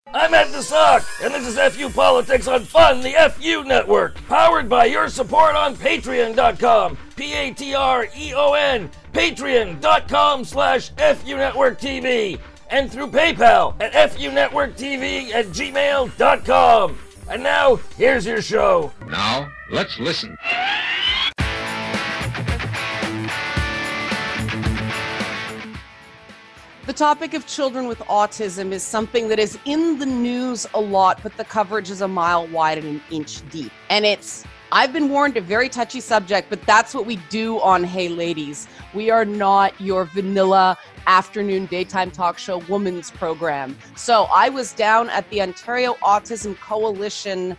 I'm Ed the Sock, and this is FU Politics on Fun, the FU Network, powered by your support on Patreon.com, Patreon, Patreon.com/FU Network TV, and through PayPal at FUNetworkTV@gmail.com. And now, here's your show. Now, let's listen. The topic of children with autism is something that is in the news a lot, but the coverage is a mile wide and an inch deep. And I've been warned, a very touchy subject, but that's what we do on Hey Ladies. We are not your vanilla afternoon daytime talk show women's program. So I was down at the Ontario Autism Coalition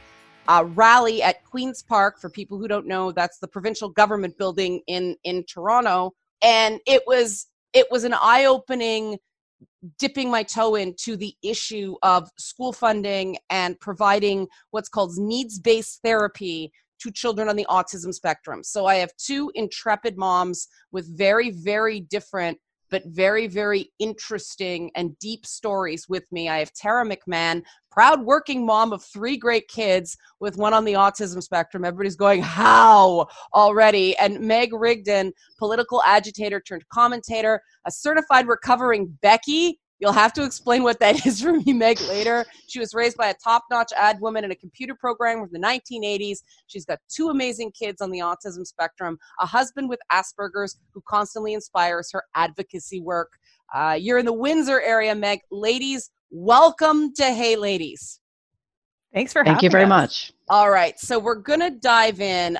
rally at Queen's Park. For people who don't know, that's the provincial government building in Toronto. And it was an eye-opening, dipping my toe into the issue of school funding and providing what's called needs-based therapy to children on the autism spectrum. So I have two intrepid moms with very, very different but very, very interesting and deep stories with me. I have Tara McMahon, proud working mom of 3 great kids with one on the autism spectrum. Everybody's going, how already? And Meg Rigdon, political agitator turned commentator, a certified recovering Becky. You'll have to explain what that is for me, Meg, later. She was raised by a top-notch ad woman in a computer program from the 1980s. She's got 2 amazing kids on the autism spectrum, a husband with Asperger's who constantly inspires her advocacy work. You're in the Windsor area, Meg. Ladies, welcome to Hey Ladies. Thanks for having us. Thank you very much. All right, so we're gonna dive in.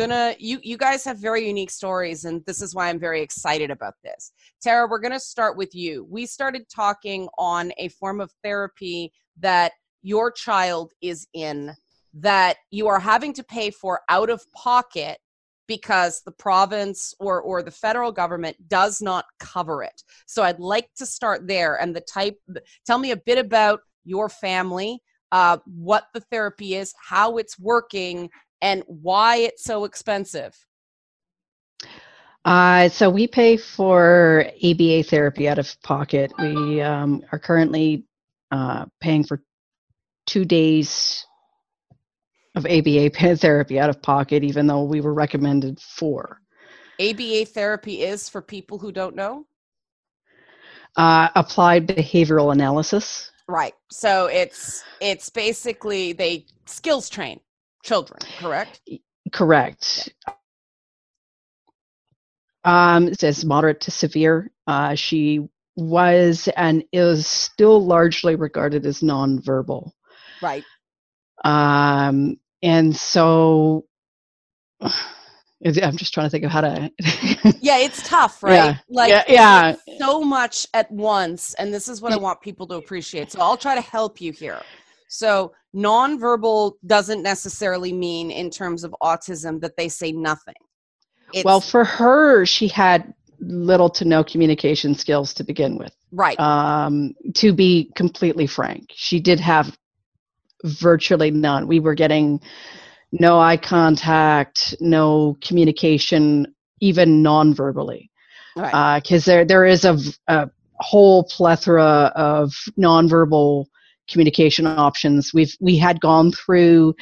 You guys have very unique stories, and this is why I'm very excited about this. Tara, we're gonna start with you. We started talking on a form of therapy that your child is in, that you are having to pay for out of pocket because the province or the federal government does not cover it. So I'd like to start there, and tell me a bit about your family, what the therapy is, how it's working, and why it's so expensive. So we pay for ABA therapy out of pocket. We are currently paying for 2 days of ABA therapy out of pocket, even though we were recommended 4. ABA therapy is, for people who don't know? Applied behavioral analysis. Right. So it's basically they skills train children, correct? Correct. It says moderate to severe. She was and is still largely regarded as nonverbal. Right. And so I'm just trying to think of how to. Yeah, it's tough, right? Yeah. Yeah. So much at once, and this is what I want people to appreciate. So I'll try to help you here. So nonverbal doesn't necessarily mean, in terms of autism, that they say nothing. Well, for her, she had little to no communication skills to begin with. Right. To be completely frank, she did have virtually none. We were getting no eye contact, no communication, even non-verbally. Right. Because there is a whole plethora of non-verbal communication options. We had gone through,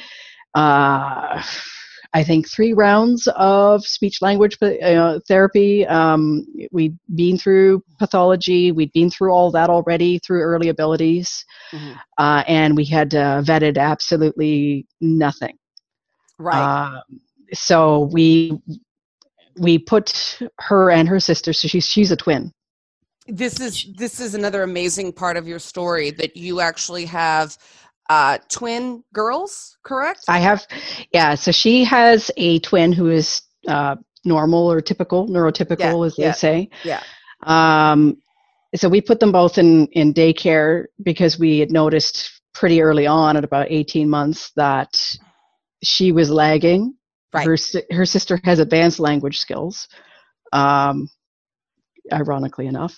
I think, 3 rounds of speech language therapy. We'd been through pathology. We'd been through all that already through early abilities. Mm-hmm. And we had vetted absolutely nothing. Right. So we put her and her sister, so she's a twin. This is another amazing part of your story, that you actually have twin girls, correct? I have, yeah. So she has a twin who is normal or typical, neurotypical, as they say. Yeah. So we put them both in daycare because we had noticed pretty early on, at about 18 months, that she was lagging. Right. Her sister has advanced language skills, ironically enough.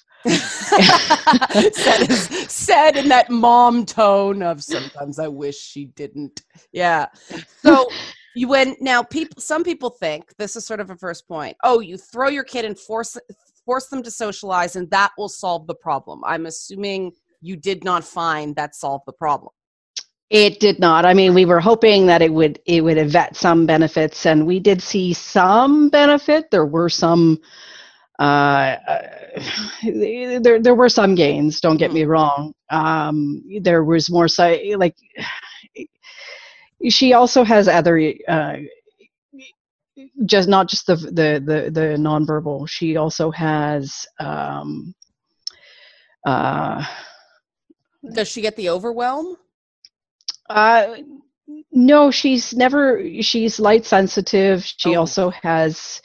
said in that mom tone of, sometimes I wish she didn't. Yeah. So some people think, this is sort of a first point, you throw your kid and force them to socialize and that will solve the problem. I'm assuming you did not find that solved the problem. It did not. I mean, we were hoping that it would vet some benefits, and we did see some benefit. There were some there were some gains, don't get me wrong. There was more like she also has other just not just the nonverbal. She also has does she get the overwhelm? No, she's light sensitive. She also has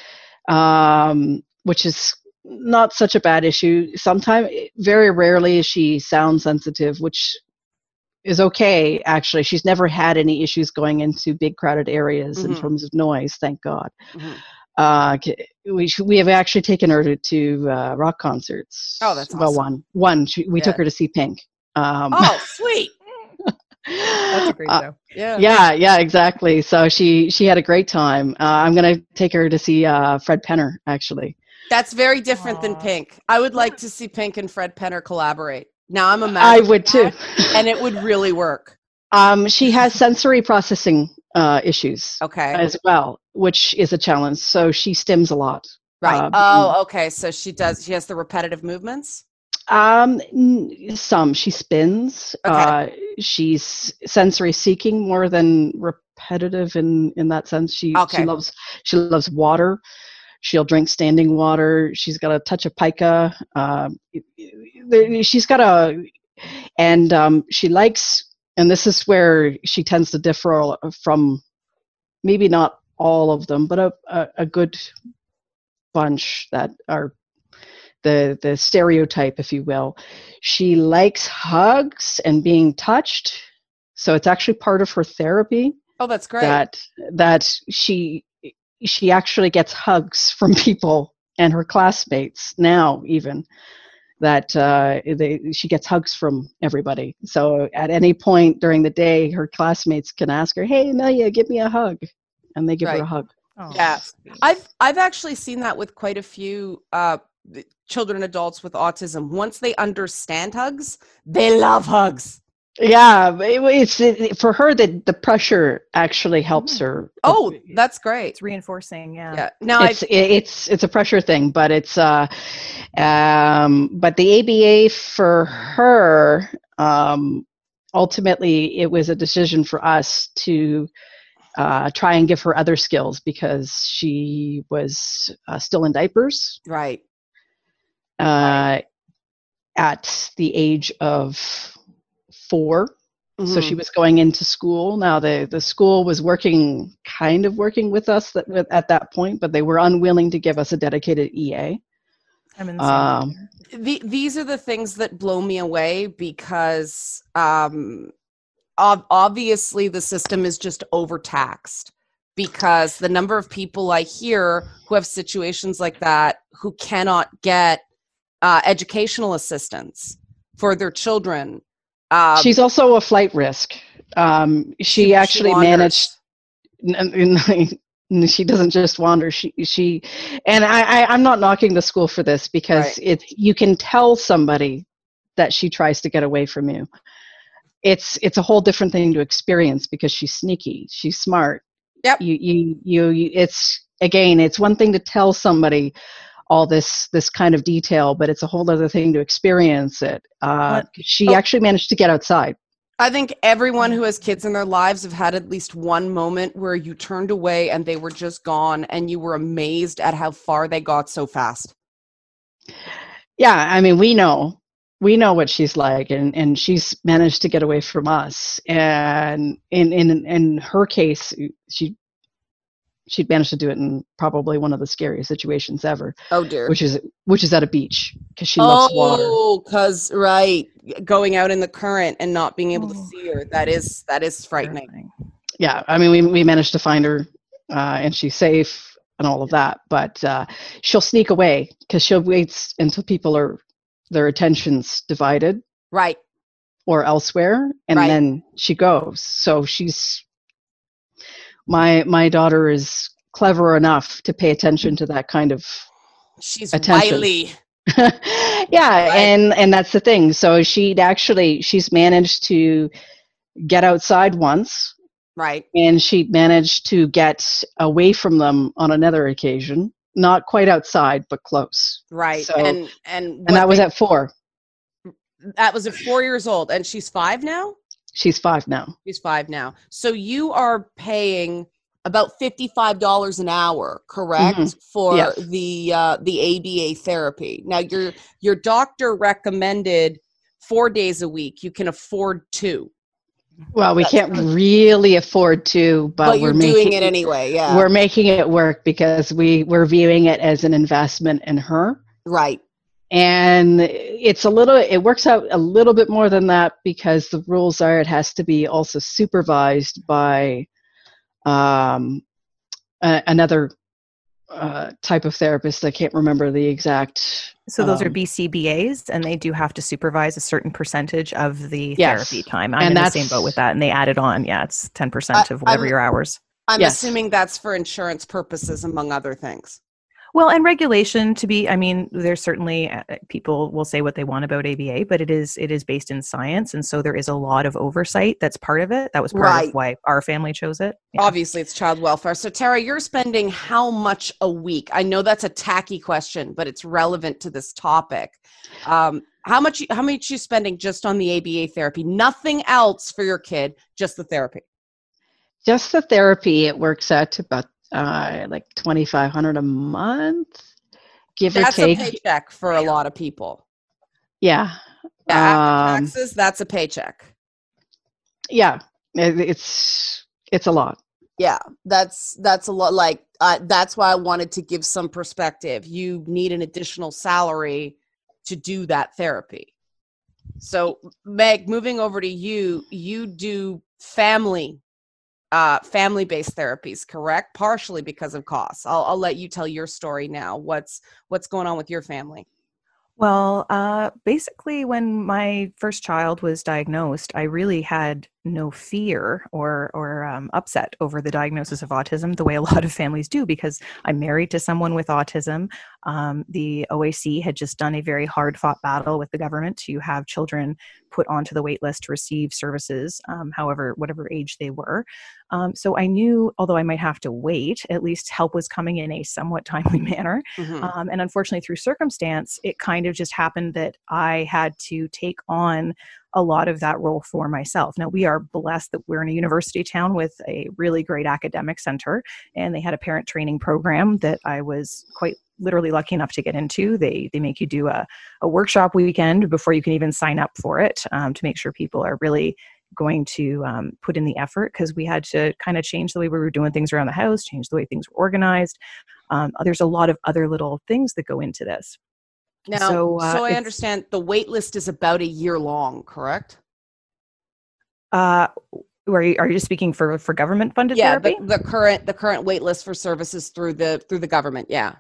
which is not such a bad issue. Sometimes, very rarely, is she sound sensitive, which is okay, actually. She's never had any issues going into big crowded areas in terms of noise, thank God. We have actually taken her to rock concerts. Oh, that's awesome. Well, we took her to see Pink. Oh, sweet. That's a great show. Yeah, exactly. So she had a great time. I'm going to take her to see Fred Penner, actually. That's very different than Pink. I would like to see Pink and Fred Penner collaborate. Now I'm I would too. And it would really work. She has sensory processing issues as well, which is a challenge. So she stims a lot. Right. Okay. So she has the repetitive movements? Some. She spins. Okay. She's sensory seeking more than repetitive in that sense. She loves water. She'll drink standing water. She's got a touch of pica. She's got she likes, and this is where she tends to differ from maybe not all of them, but a good bunch that are the stereotype, if you will. She likes hugs and being touched. So it's actually part of her therapy. Oh, that's great. That she actually gets hugs from people and her classmates now, even that she gets hugs from everybody. So at any point during the day, her classmates can ask her, "Hey, Amelia, give me a hug," and they give her a hug. Oh, yeah, I've actually seen that with quite a few children and adults with autism. Once they understand hugs, they love hugs. Yeah, it's for her that the pressure actually helps her. Oh, that's great. It's reinforcing. Yeah. Now it's a pressure thing, but it's but the ABA for her, ultimately it was a decision for us to try and give her other skills because she was still in diapers. Right. At the age of 4. So she was going into school. Now the school was working with us at that point, but they were unwilling to give us a dedicated EA. I'm in the same these are the things that blow me away because obviously the system is just overtaxed because the number of people I hear who have situations like that who cannot get educational assistance for their children. She's also a flight risk. She actually managed. She doesn't just wander. She, and I'm not knocking the school for this because you can tell somebody that she tries to get away from you. It's a whole different thing to experience because she's sneaky. She's smart. Yep. It's one thing to tell somebody all this kind of detail, but it's a whole other thing to experience it. She actually managed to get outside. I think everyone who has kids in their lives have had at least one moment where you turned away and they were just gone and you were amazed at how far they got so fast. Yeah, I mean, we know what she's like, and she's managed to get away from us. And in her case, she'd managed to do it in probably one of the scariest situations ever. Oh dear. Which is at a beach because she loves water. Oh, because going out in the current and not being able to see her, that is frightening. Yeah, I mean we managed to find her and she's safe and all of that, but she'll sneak away because she'll wait until their attention's divided, right, or elsewhere, and then she goes. So my daughter is clever enough to pay attention to that kind of she's attention. wily. Yeah, Right. and that's the thing. So she's managed to get outside once, Right. and she managed to get away from them on another occasion. Not quite outside, but close. Right. So, And and what that was at 4. that was at 4 years old, and she's 5 now? She's 5 now. She's 5 now. So you are paying about $55 an hour, correct? Mhm. For Yes. the ABA therapy. Now your doctor recommended 4 days a week. You can afford 2. Well, we That's can't good. really afford to, But but you're doing it anyway, yeah. we're making it work because we're viewing it as an investment in her. Right. And it works out a little bit more than that because the rules are it has to be also supervised by another type of therapist. I can't remember the exact. So those are BCBAs, and they do have to supervise a certain percentage of the Yes. therapy time. And I'm in the that's- same boat with that, and they add it on. Yeah, it's 10% of whatever your hours. I'm Yes. assuming that's for insurance purposes, among other things. Well, and regulation there's certainly people will say what they want about ABA, but it is based in science. And so there is a lot of oversight that's part of it. That was part Right. of why our family chose it. Yeah. Obviously, it's child welfare. So, Tara, you're spending how much a week? I know that's a tacky question, but it's relevant to this topic. How much you spending just on the ABA therapy? Nothing else for your kid, just the therapy. Just the therapy, it works out to about like $2,500 a month, give or take. That's a paycheck for a lot of people. Yeah. After taxes, that's a paycheck. Yeah, it's a lot. Yeah, that's a lot. Like that's why I wanted to give some perspective. You need an additional salary to do that therapy. So, Meg, moving over to you, you do family-based therapies, correct? Partially because of costs. I'll let you tell your story now. What's going on with your family? Well, basically, when my first child was diagnosed, I really had no fear or upset over the diagnosis of autism the way a lot of families do, because I'm married to someone with autism. The OAC had just done a very hard-fought battle with the government to have children put onto the wait list to receive services, whatever age they were. So I knew, although I might have to wait, at least help was coming in a somewhat timely manner. Mm-hmm. And unfortunately, through circumstance, it kind of just happened that I had to take on a lot of that role for myself. Now, we are blessed that we're in a university town with a really great academic center, and they had a parent training program that I was quite literally lucky enough to get into. They make you do a workshop weekend before you can even sign up for it, to make sure people are really going to put in the effort, because we had to kind of change the way we were doing things around the house, change the way things were organized. There's a lot of other little things that go into this. Now, so I understand the wait list is about a year long, correct? Are you just speaking for government funded therapy? The current wait list for services through the government. Yeah.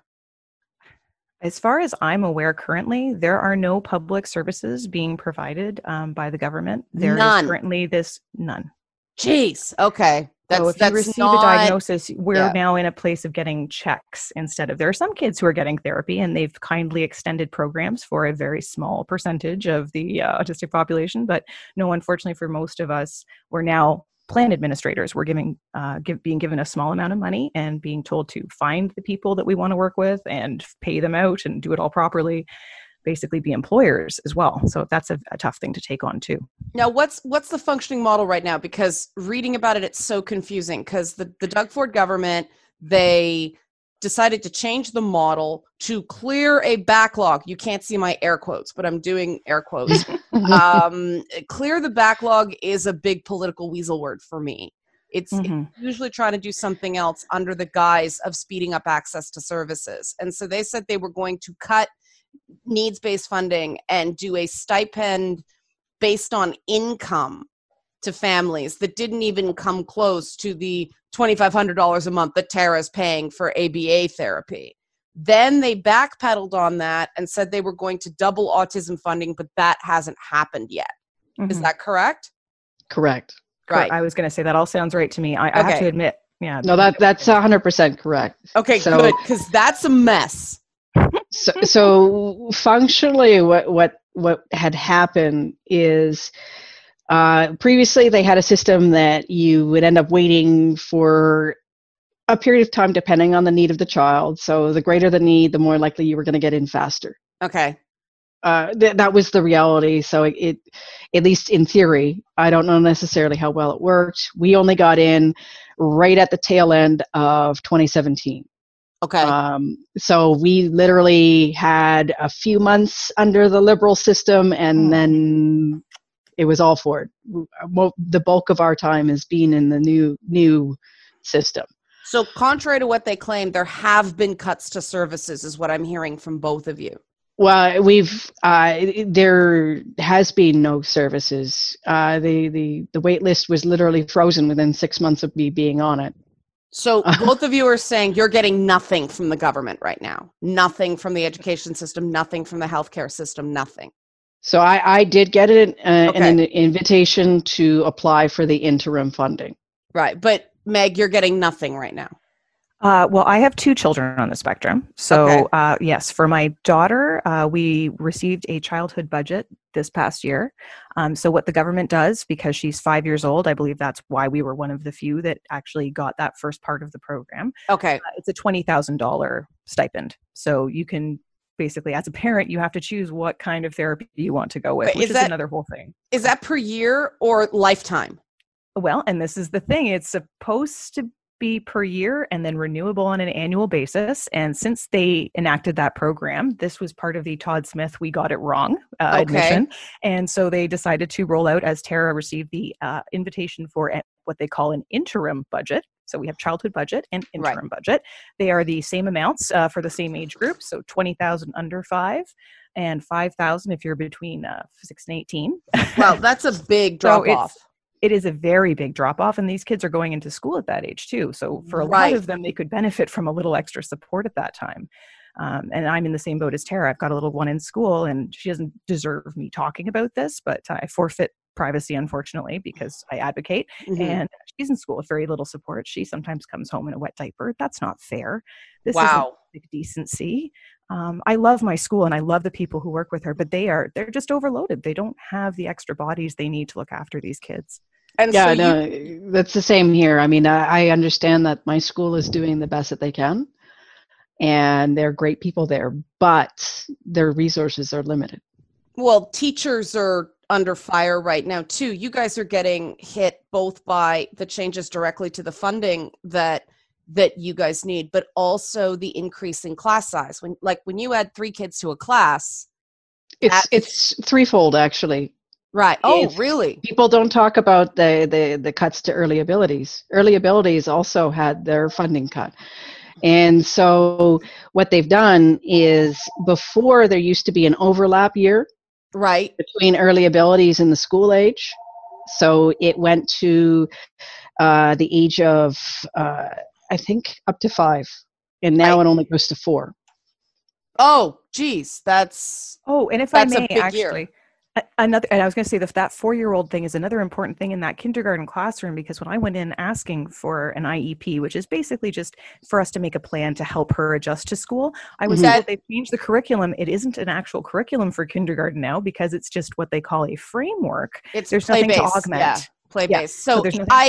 As far as I'm aware, currently there are no public services being provided by the government. There is currently none. Jeez. Okay. So if you receive a diagnosis, we're now in a place of getting checks instead of. There are some kids who are getting therapy, and they've kindly extended programs for a very small percentage of the autistic population. But no, unfortunately, for most of us, we're now plan administrators. We're being given a small amount of money and being told to find the people that we want to work with and pay them out and do it all properly. Basically be employers as well. So that's a tough thing to take on too. Now, what's the functioning model right now? Because reading about it, it's so confusing, because the Doug Ford government, they decided to change the model to clear a backlog. You can't see my air quotes, but I'm doing air quotes. Clear the backlog is a big political weasel word for me. It's usually trying to do something else under the guise of speeding up access to services. And so they said they were going to cut needs-based funding and do a stipend based on income to families that didn't even come close to the $2,500 a month that Tara's paying for ABA therapy. Then they backpedaled on that and said they were going to double autism funding, but that hasn't happened yet. Is that correct? Correct. Right. I was going to say that all sounds right to me. I have to admit, yeah. No, that's 100% correct. Okay, good, because that's a mess. So functionally, what had happened is previously they had a system that you would end up waiting for a period of time depending on the need of the child. So the greater the need, the more likely you were going to get in faster. Okay. That was the reality. So it, at least in theory, I don't know necessarily how well it worked. We only got in right at the tail end of 2017. Okay. So we literally had a few months under the Liberal system, and then it was all for it. The bulk of our time has been in the new system. So contrary to what they claim, there have been cuts to services, is what I'm hearing from both of you. Well, there has been no services. The wait list was literally frozen within 6 months of me being on it. So both of you are saying you're getting nothing from the government right now, nothing from the education system, nothing from the healthcare system, nothing. So I did get an invitation to apply for the interim funding. Right. But Meg, you're getting nothing right now. Well, I have 2 children on the spectrum. So yes, for my daughter, we received a childhood budget this past year. So what the government does, because she's 5 years old, I believe that's why we were one of the few that actually got that first part of the program. Okay. It's a $20,000 stipend. So you can basically, as a parent, you have to choose what kind of therapy you want to go with, which is another whole thing. Is that per year or lifetime? Well, and this is the thing. It's supposed to be per year and then renewable on an annual basis. And since they enacted that program, this was part of the Todd Smith "we got it wrong" admission. And so they decided to roll out, as Tara received the invitation for what they call an interim budget. So we have childhood budget and interim budget. They are the same amounts for the same age group. So 20,000 under 5 and 5,000 if you're between 6 and 18. Wow, that's a big drop off. It is a very big drop off, and these kids are going into school at that age too. So for a lot of them, they could benefit from a little extra support at that time. And I'm in the same boat as Tara. I've got a little one in school, and she doesn't deserve me talking about this, but I forfeit privacy, unfortunately, because I advocate. And she's in school with very little support. She sometimes comes home in a wet diaper. That's not fair. This isn't decency. I love my school and I love the people who work with her, but they're just overloaded. They don't have the extra bodies they need to look after these kids. And that's the same here. I mean, I understand that my school is doing the best that they can, and they're great people there, but their resources are limited. Well, teachers are under fire right now too. You guys are getting hit both by the changes directly to the funding that you guys need, but also the increase in class size. When you add 3 kids to a class, it's threefold actually. Right. Oh, really? People don't talk about the cuts to early abilities. Early abilities also had their funding cut. And so what they've done is, before there used to be an overlap year between early abilities and the school age. So it went to the age of, I think, up to 5. And now it only goes to 4. Oh, geez. And if I may, actually, and I was going to say that 4-year-old thing is another important thing in that kindergarten classroom, because when I went in asking for an IEP, which is basically just for us to make a plan to help her adjust to school, I was told they've changed the curriculum. It isn't an actual curriculum for kindergarten now, because it's just what they call a framework. There's nothing to augment. Yeah. Play-based. So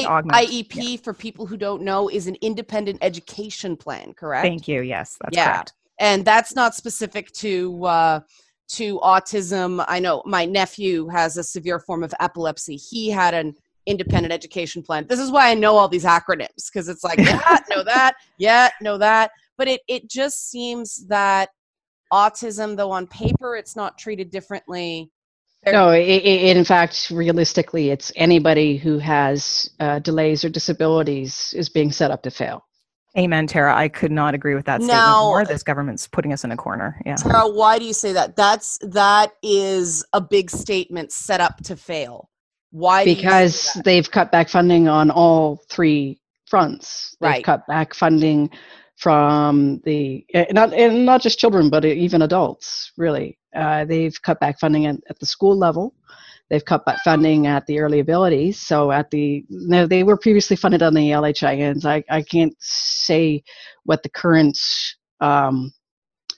IEP, for people who don't know, is an independent education plan, correct? Thank you. Yes, that's correct. And that's not specific to autism. I know my nephew has a severe form of epilepsy. He had an independent education plan. This is why I know all these acronyms, because it's like, know that. But it just seems that autism, though on paper it's not treated differently. No, in fact, realistically, it's anybody who has delays or disabilities is being set up to fail. Amen, Tara. I could not agree with that statement more. This government's putting us in a corner. Yeah. Tara, why do you say that? That is a big statement, set up to fail. Why? Because they've cut back funding on all 3 fronts. They've cut back funding from not just children, but even adults, really. They've cut back funding at the school level. They've cut back funding at the early abilities. So they were previously funded on the LHINs. I can't say what the current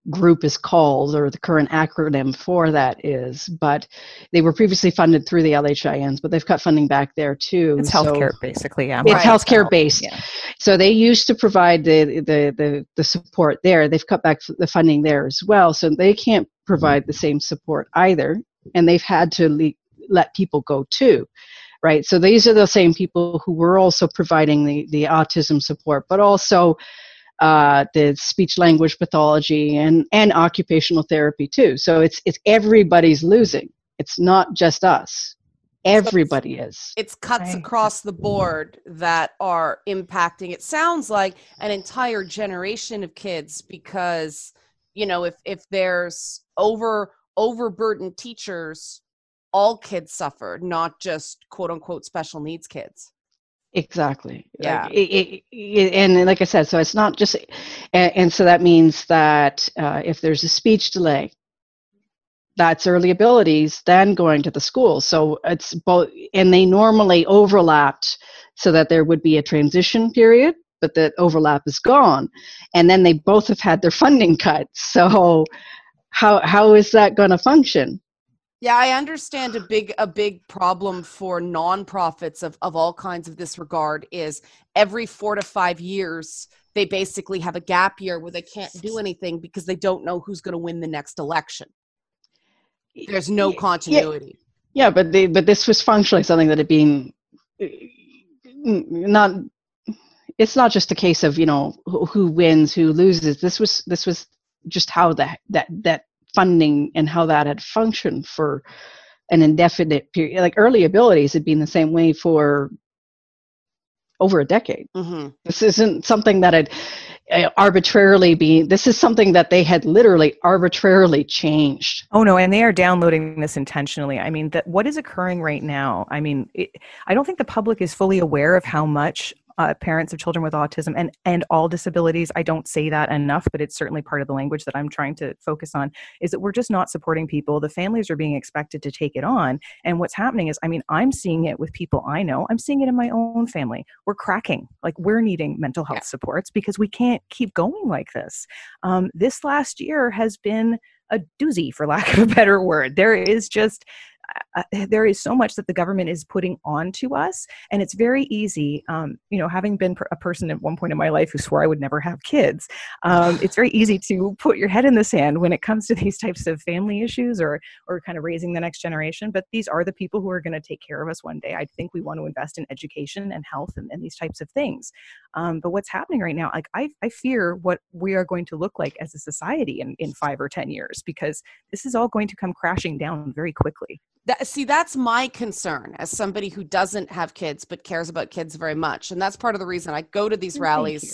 group is called, or the current acronym for that is, but they were previously funded through the LHINs, but they've cut funding back there too. It's So healthcare, basically. Yeah, it's healthcare based. Yeah. So they used to provide the support there. They've cut back the funding there as well, so they can't provide the same support either, and they've had to let people go too. Right, so these are the same people who were also providing the autism support, but also the speech language pathology and occupational therapy too. So it's everybody's losing. It's not just us. Everybody is. It's cuts across the board that are impacting. It sounds like an entire generation of kids, because if there's overburdened teachers, all kids suffer, not just quote unquote special needs kids. Exactly. Yeah. And like I said, so it's not just, and so that means that if there's a speech delay, that's early abilities, then going to the school. So it's both, and they normally overlapped so that there would be a transition period, but that overlap is gone. And then they both have had their funding cut. So how is that going to function? Yeah, I understand a big problem for nonprofits of all kinds of this regard is every 4 to 5 years, they basically have a gap year where they can't do anything because they don't know who's going to win the next election. There's no continuity. Yeah, but this was functionally something that had been not. It's not just a case of who wins, who loses. This was just how that funding and how that had functioned for an indefinite period. Like early abilities had been the same way for over a decade. Mm-hmm. This isn't something that had arbitrarily been, this is something that they had literally arbitrarily changed. Oh no, and they are downloading this intentionally. I mean, what is occurring right now? I mean, I don't think the public is fully aware of how much parents of children with autism and all disabilities, I don't say that enough, but it's certainly part of the language that I'm trying to focus on, is that we're just not supporting people. The families are being expected to take it on. And what's happening is, I mean, I'm seeing it with people I know. I'm seeing it in my own family. We're cracking. Like, we're needing mental health supports because we can't keep going like this. This last year has been a doozy, for lack of a better word. There is so much that the government is putting onto us, and it's very easy. Having been a person at one point in my life who swore I would never have kids, it's very easy to put your head in the sand when it comes to these types of family issues or kind of raising the next generation. But these are the people who are going to take care of us one day. I think we want to invest in education and health and these types of things. But what's happening right now, like I fear what we are going to look like as a society in 5 or 10 years, because this is all going to come crashing down very quickly. That's my concern as somebody who doesn't have kids but cares about kids very much. And that's part of the reason I go to these rallies,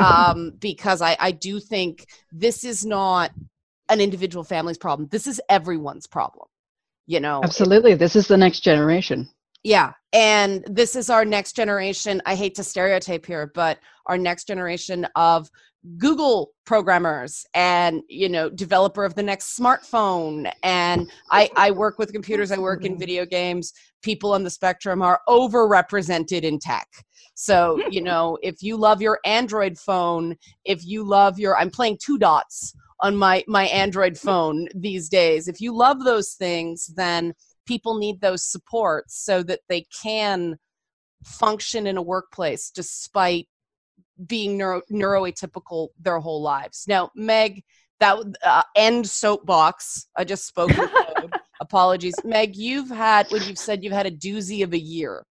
because I do think this is not an individual family's problem. This is everyone's problem. Absolutely. This is the next generation. Yeah. And this is our next generation. I hate to stereotype here, but our next generation of Google programmers and, developer of the next smartphone. And I work with computers. I work in video games. People on the spectrum are overrepresented in tech. So, if you love your Android phone, if you love I'm playing 2 dots on my Android phone these days. If you love those things, then people need those supports so that they can function in a workplace despite being neuroatypical their whole lives. Now, Meg, that end soapbox. I just spoke with code. Apologies. Meg, when you've said you've had a doozy of a year.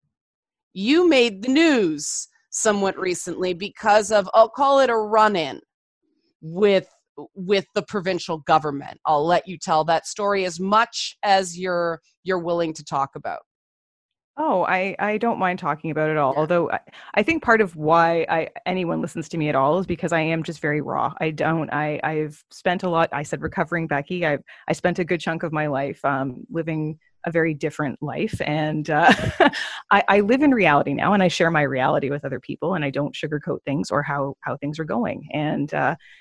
You made the news somewhat recently because of, I'll call it a run-in with the provincial government. I'll let you tell that story as much as you're willing to talk about. Oh, I don't mind talking about it all. Yeah. Although I think part of why anyone listens to me at all is because I am just very raw. I've spent a lot, I said recovering Becky, I spent a good chunk of my life living a very different life. And I live in reality now, and I share my reality with other people, and I don't sugarcoat things or how things are going. And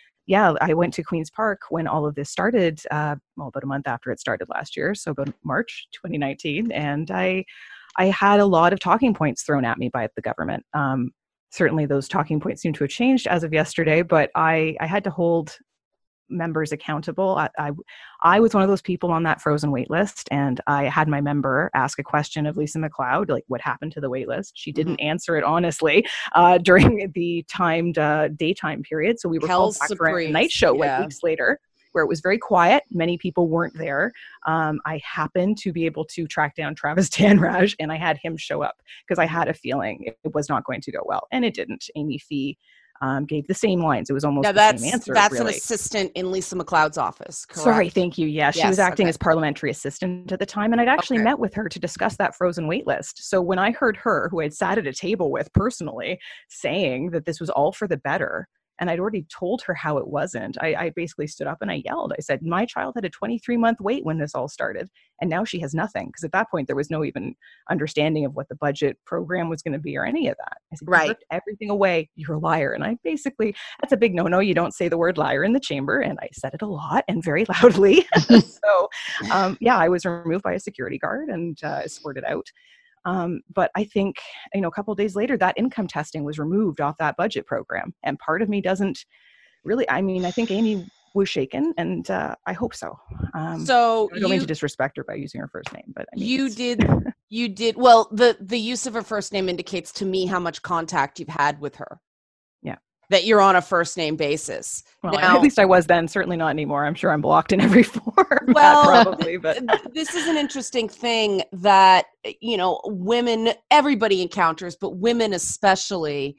I went to Queen's Park when all of this started, about a month after it started last year. So about March 2019. And I had a lot of talking points thrown at me by the government. Certainly those talking points seem to have changed as of yesterday, but I had to hold members accountable. I was one of those people on that frozen wait list, and I had my member ask a question of Lisa MacLeod, like, what happened to the wait list? She didn't answer it honestly during the timed daytime period. So we were called back for a night show like weeks later, where it was very quiet. Many people weren't there. I happened to be able to track down Travis Danraj, and I had him show up because I had a feeling it was not going to go well. And it didn't. Amy Fee gave the same lines. It was almost the same answer. That's really. An assistant in Lisa MacLeod's office, correct? Sorry, thank you. Yeah, she was acting as parliamentary assistant at the time, and I'd actually met with her to discuss that frozen wait list. So when I heard her, who I'd sat at a table with personally, saying that this was all for the better, and I'd already told her how it wasn't, I basically stood up and I yelled. I said, my child had a 23-month wait when this all started, and now she has nothing. Because at that point, there was no even understanding of what the budget program was going to be or any of that. I said, you ripped everything away. You're a liar. And I basically, that's a big no-no. You don't say the word liar in the chamber. And I said it a lot and very loudly. So, I was removed by a security guard and escorted out. But I think, a couple of days later, that income testing was removed off that budget program. And part of me doesn't really, I think Amy was shaken, and I hope so. So I don't mean to disrespect her by using her first name, but you did. Well, the use of her first name indicates to me how much contact you've had with her. Yeah. That you're on a first name basis. Well, now, at least I was then, certainly not anymore. I'm sure I'm blocked in every form. Probably, but this is an interesting thing that, women, everybody encounters, but women especially,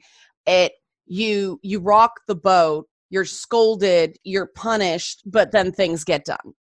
you rock the boat, you're scolded, you're punished, but then things get done.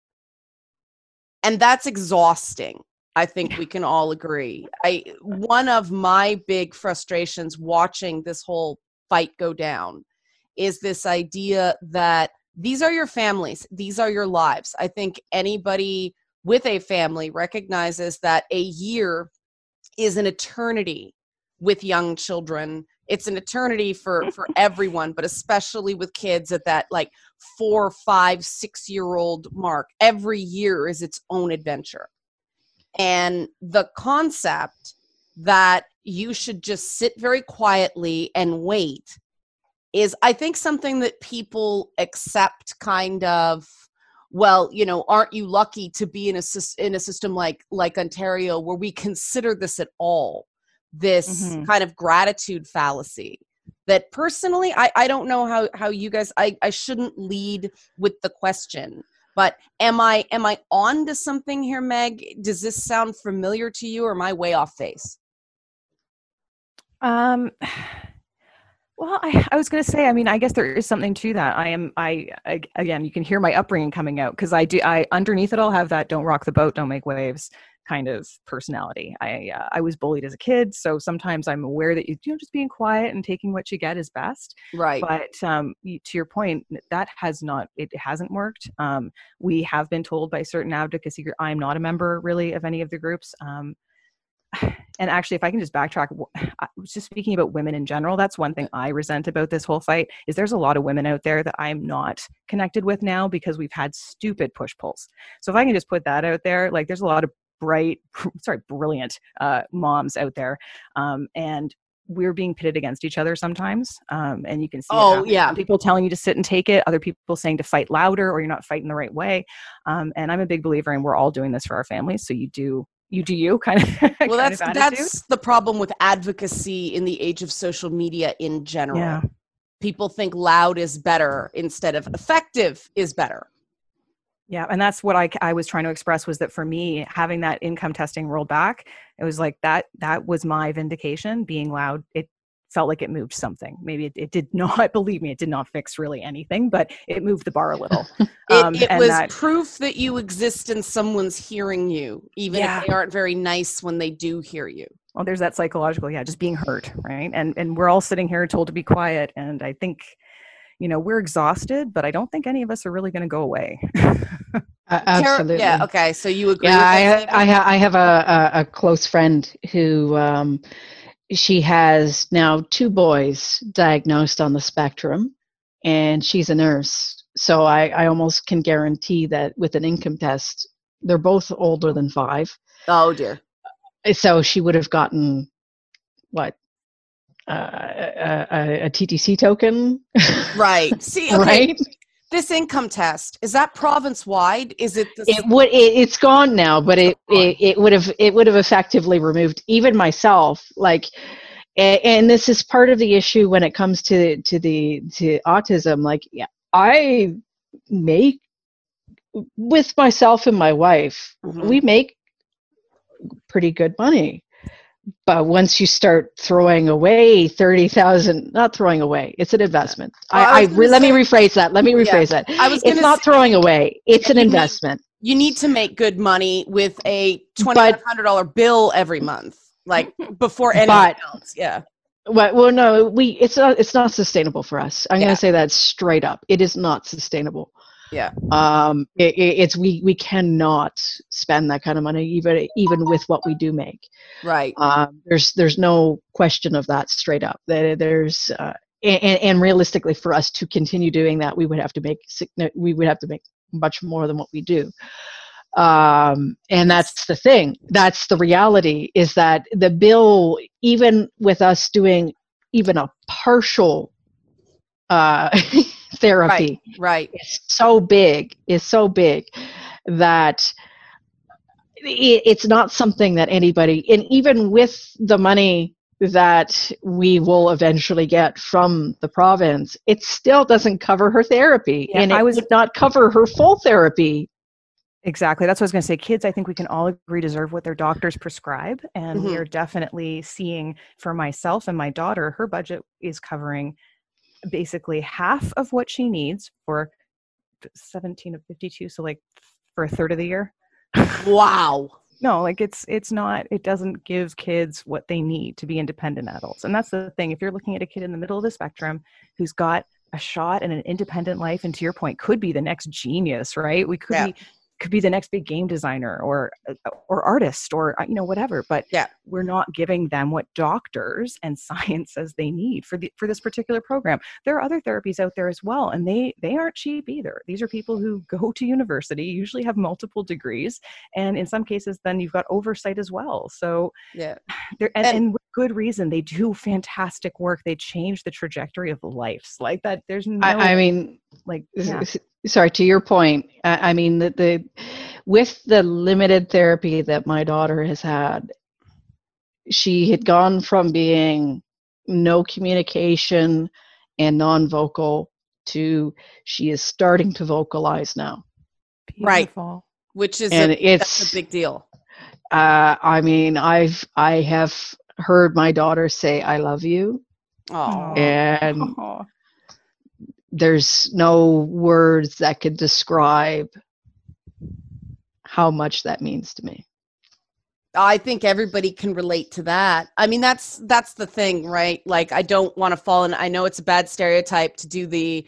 And that's exhausting. I think we can all agree. One of my big frustrations watching this whole fight go down is this idea that these are your families, these are your lives. I think anybody with a family recognizes that a year is an eternity with young children. It's an eternity for everyone, but especially with kids at that 4, 5, 6-year-old mark. Every year is its own adventure. And the concept that you should just sit very quietly and wait is, I think, something that people accept kind of, well, aren't you lucky to be in a system like Ontario where we consider this at all, this kind of gratitude fallacy that personally, I don't know how you guys, I shouldn't lead with the question, but am I on to something here, Meg? Does this sound familiar to you, or am I way off base? Well, I was going to say, I guess there is something to that. Again, you can hear my upbringing coming out, because I underneath it all have that don't rock the boat, don't make waves kind of personality. I was bullied as a kid, so sometimes I'm aware that just being quiet and taking what you get is best. Right. But to your point, it hasn't worked. We have been told by certain advocacy groups, I'm not a member really of any of the groups. And actually, if I can just backtrack, I was just speaking about women in general. That's one thing I resent about this whole fight, is there's a lot of women out there that I'm not connected with now because we've had stupid push-pulls. So if I can just put that out there, there's a lot of brilliant moms out there. And we're being pitted against each other sometimes. And you can see people telling you to sit and take it, other people saying to fight louder, or you're not fighting the right way. And I'm a big believer in we're all doing this for our families. So you do you kind of. Well, that's the problem with advocacy in the age of social media in general. Yeah. People think loud is better instead of effective is better. Yeah. And that's what I was trying to express, was that for me, having that income testing rolled back, it was like that was my vindication. Being loud, it felt like it moved something. Maybe it did not, believe me, it did not fix really anything, but it moved the bar a little. It was proof that you exist and someone's hearing you, even if they aren't very nice when they do hear you. Well, there's that psychological, just being heard, right? And we're all sitting here told to be quiet. And I think, we're exhausted, but I don't think any of us are really going to go away. Absolutely. Yeah. Okay. So you agree? Yeah, I have a close friend who, she has now 2 boys diagnosed on the spectrum, and she's a nurse. So I almost can guarantee that with an income test, they're both older than 5. Oh dear. So she would have gotten what? A TTC token? Right. See, okay. Right? This income test, is that province wide? Is it the It's gone now, but it would have effectively removed even myself. Like, and this is part of the issue when it comes to autism. Like, yeah, I make, with myself and my wife, we make pretty good money. But once you start throwing away 30,000, not throwing away, it's an investment. Let me rephrase that. It's not throwing away. It's an investment. You need to make good money with a $2,500 bill every month, like before anything else. Yeah. Well, no, it's not sustainable for us. I'm going to say that straight up. It is not sustainable. Yeah. We cannot spend that kind of money even with what we do make. Right. There's no question of that, straight up. There's and realistically, for us to continue doing that, we would have to make much more than what we do. And that's the thing. That's the reality, is that the bill, even with us doing even a partial therapy, right, is so big that it's not something that anybody, and even with the money that we will eventually get from the province, it still doesn't cover her therapy, and it would not cover her full therapy. Exactly. That's what I was going to say. Kids, I think we can all agree, deserve what their doctors prescribe. And we are definitely seeing, for myself and my daughter, her budget is covering basically half of what she needs for 17 of 52. So like for a third of the year. Wow. No, like it's not, it doesn't give kids what they need to be independent adults. And that's the thing. If you're looking at a kid in the middle of the spectrum who's got a shot at an independent life, and to your point, could be the next genius, right? We could be the next big game designer or artist or, whatever, but we're not giving them what doctors and science says they need for this particular program. There are other therapies out there as well, and they aren't cheap either. These are people who go to university, usually have multiple degrees, and in some cases then you've got oversight as well. So and with good reason, they do fantastic work. They change the trajectory of lives like that. There's no, sorry, to your point, I mean, with the limited therapy that my daughter has had, she had gone from being no communication and non-vocal to she is starting to vocalize now. Beautiful. Right. Which is that's a big deal. I mean, I have heard my daughter say, "I love you." Oh. And there's no words that could describe how much that means to me. I think everybody can relate to that. I mean, that's the thing, right? Like, I don't want to fall in, I know it's a bad stereotype to do the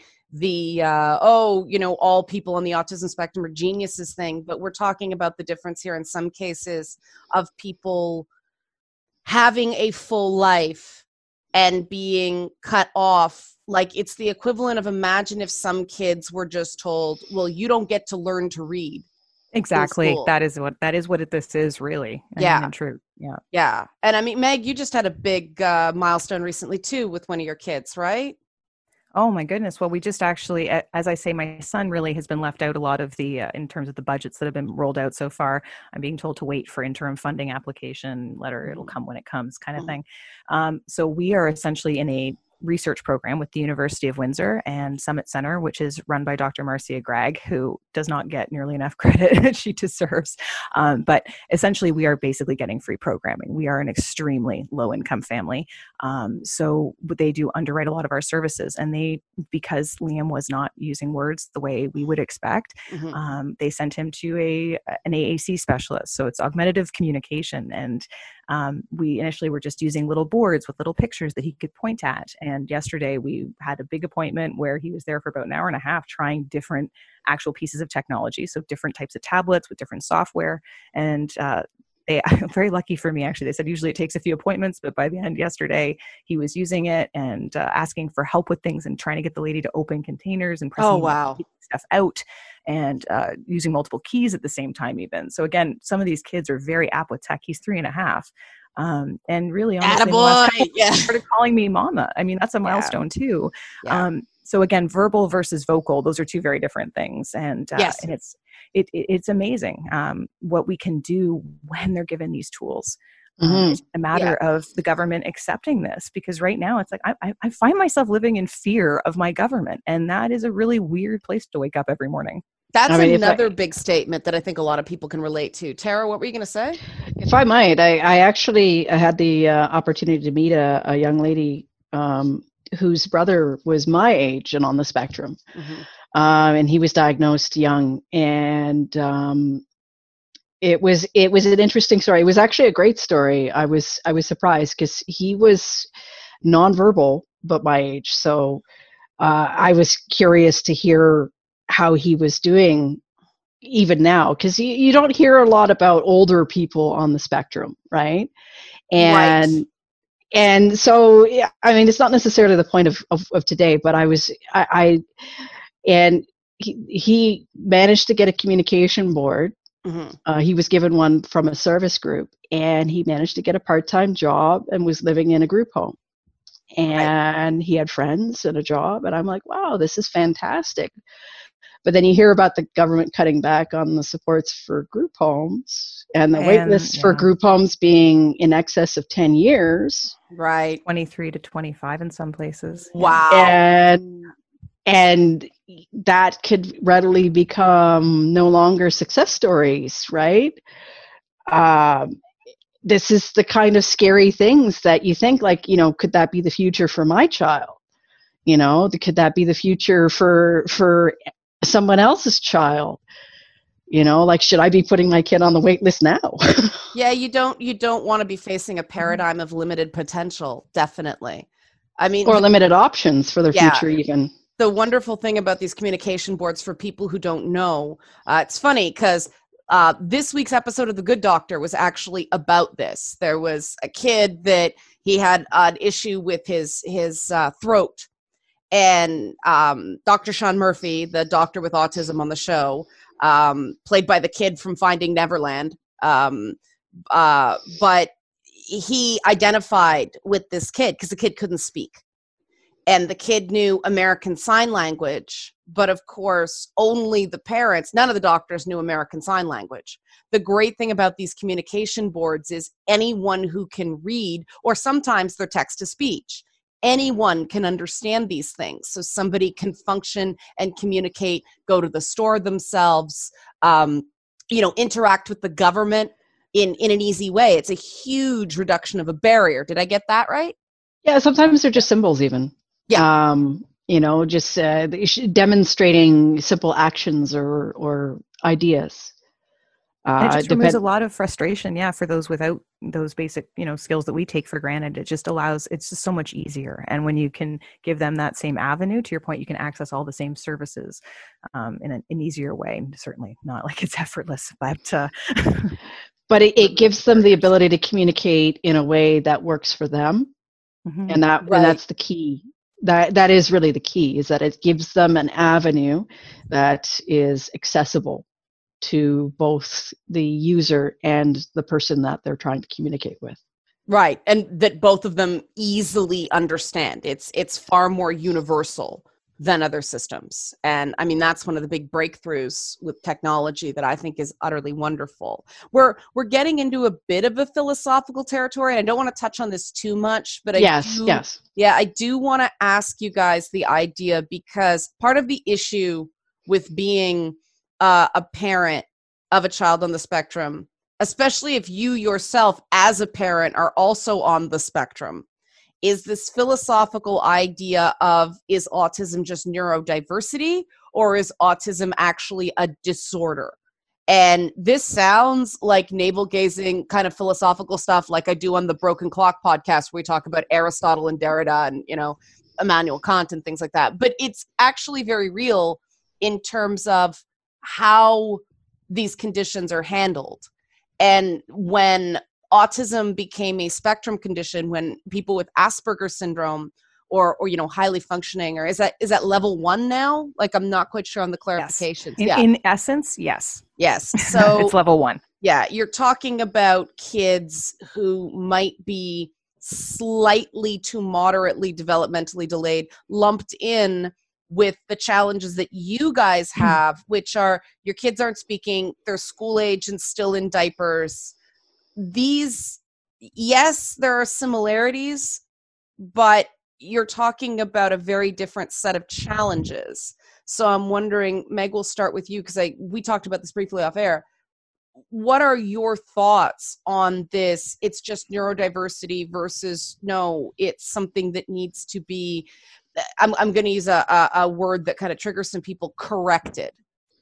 all people on the autism spectrum are geniuses thing, but we're talking about the difference here in some cases of people having a full life and being cut off. Like, it's the equivalent of, imagine if some kids were just told, well, you don't get to learn to read. Exactly. That is what this is, really. And true. Yeah. Yeah. And I mean, Meg, you just had a big milestone recently too with one of your kids, right? Oh my goodness. Well, we just actually, as I say, my son really has been left out a lot of the, in terms of the budgets that have been rolled out so far. I'm being told to wait for interim funding application letter. It'll come when it comes, kind of thing. So we are essentially in a research program with the University of Windsor and Summit Center, which is run by Dr. Marcia Gregg, who does not get nearly enough credit she deserves. But essentially, we are basically getting free programming. We are an extremely low-income family. So they do underwrite a lot of our services. And because Liam was not using words the way we would expect, they sent him to an AAC specialist. So it's augmentative communication. And we initially were just using little boards with little pictures that he could point at. And yesterday we had a big appointment where he was there for about an hour and a half trying different actual pieces of technology. So different types of tablets with different software. And very lucky for me, actually. They said usually it takes a few appointments, but by the end yesterday, he was using it and asking for help with things and trying to get the lady to open containers and pressing stuff out and using multiple keys at the same time even. So again, some of these kids are very apt with tech. He's 3.5. And really honestly, started calling me mama. I mean, that's a milestone too. So again, verbal versus vocal, those are two very different things. And, Yes. and it's amazing what we can do when they're given these tools. It's a matter of the government accepting this, because right now it's like I find myself living in fear of my government, and that is a really weird place to wake up every morning. That's another big statement that I think a lot of people can relate to. Tara, what were you going to say? If I might, I actually had the opportunity to meet a young lady whose brother was my age and on the spectrum. And he was diagnosed young, and it was an interesting story. It was actually a great story. I was surprised because he was nonverbal, but my age. So I was curious to hear how he was doing even now, because you don't hear a lot about older people on the spectrum, right? And so, yeah, I mean, it's not necessarily the point of today, but he managed to get a communication board. He was given one from a service group, and he managed to get a part-time job and was living in a group home. And he had friends and a job, and I'm like, wow, this is fantastic. But then you hear about the government cutting back on the supports for group homes, and the wait lists for group homes being in excess of 10 years. Right. 23 to 25 in some places. Wow. And that could readily become no longer success stories, right? This is the kind of scary things that you think, like, could that be the future for my child? Could that be the future for someone else's child? Like, should I be putting my kid on the wait list now? Yeah, you don't want to be facing a paradigm of limited potential, definitely. I mean, or limited options for their future even. The wonderful thing about these communication boards, for people who don't know, it's funny because this week's episode of The Good Doctor was actually about this. There was a kid that he had an issue with his throat. And Dr. Sean Murphy, the doctor with autism on the show, played by the kid from Finding Neverland, but he identified with this kid because the kid couldn't speak. And the kid knew American Sign Language, but of course, only the parents, none of the doctors knew American Sign Language. The great thing about these communication boards is anyone who can read, or sometimes they're text to speech, anyone can understand these things. So somebody can function and communicate, go to the store themselves, interact with the government in an easy way. It's a huge reduction of a barrier. Did I get that right? Yeah, sometimes they're just symbols even. Yeah. Just demonstrating simple actions or ideas. And it just removes a lot of frustration, for those without those basic, skills that we take for granted. It just it's just so much easier. And when you can give them that same avenue, to your point, you can access all the same services in an easier way. Certainly not like it's effortless, but but it gives them the ability to communicate in a way that works for them, and that's the key. That is really the key, is that it gives them an avenue that is accessible to both the user and the person that they're trying to communicate with. Right. And that both of them easily understand. It's far more universal than other systems. And I mean, that's one of the big breakthroughs with technology that I think is utterly wonderful. We're getting into a bit of a philosophical territory, and I don't want to touch on this too much, but I do want to ask you guys the idea, because part of the issue with being a parent of a child on the spectrum, especially if you yourself as a parent are also on the spectrum, is this philosophical idea of, is autism just neurodiversity, or is autism actually a disorder? And this sounds like navel-gazing kind of philosophical stuff, like I do on the Broken Clock podcast, where we talk about Aristotle and Derrida and, Immanuel Kant and things like that. But it's actually very real in terms of how these conditions are handled. And when autism became a spectrum condition, when people with Asperger's syndrome or highly functioning, or is that level 1 now? Like, I'm not quite sure on the clarifications. Yes. In essence, yes. Yes. So it's level 1. Yeah. You're talking about kids who might be slightly to moderately developmentally delayed, lumped in with the challenges that you guys have, which are your kids aren't speaking, they're school age and still in diapers. These, yes, there are similarities, but you're talking about a very different set of challenges. So I'm wondering, Meg, we'll start with you because we talked about this briefly off air. What are your thoughts on this? It's just neurodiversity versus no, it's something that needs to be, I'm going to use a word that kind of triggers some people, corrected.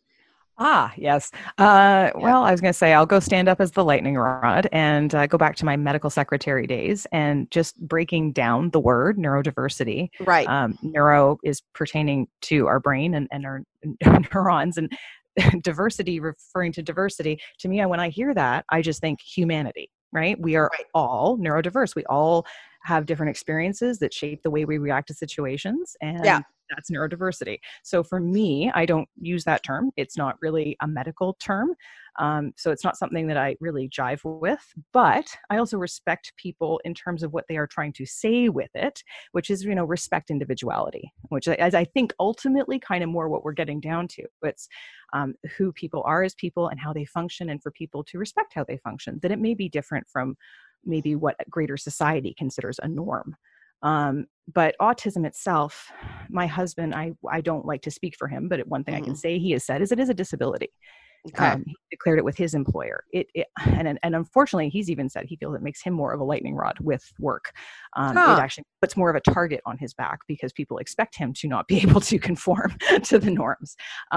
Yes. Well, I was going to say, I'll go stand up as the lightning rod and go back to my medical secretary days and just breaking down the word neurodiversity. Right. Neuro is pertaining to our brain and our neurons, and diversity referring to diversity. To me, when I hear that, I just think humanity, right? We are all neurodiverse. We all have different experiences that shape the way we react to situations. And that's neurodiversity. So for me, I don't use that term. It's not really a medical term. So it's not something that I really jive with, but I also respect people in terms of what they are trying to say with it, which is, respect individuality, which as I think ultimately kind of more what we're getting down to. It's who people are as people and how they function, and for people to respect how they function, that it may be different from maybe what greater society considers a norm. But autism itself, my husband, I don't like to speak for him, but one thing I can say he has said is it is a disability. Okay. He declared it with his employer. And unfortunately, he's even said he feels it makes him more of a lightning rod with work. It actually puts more of a target on his back because people expect him to not be able to conform to the norms.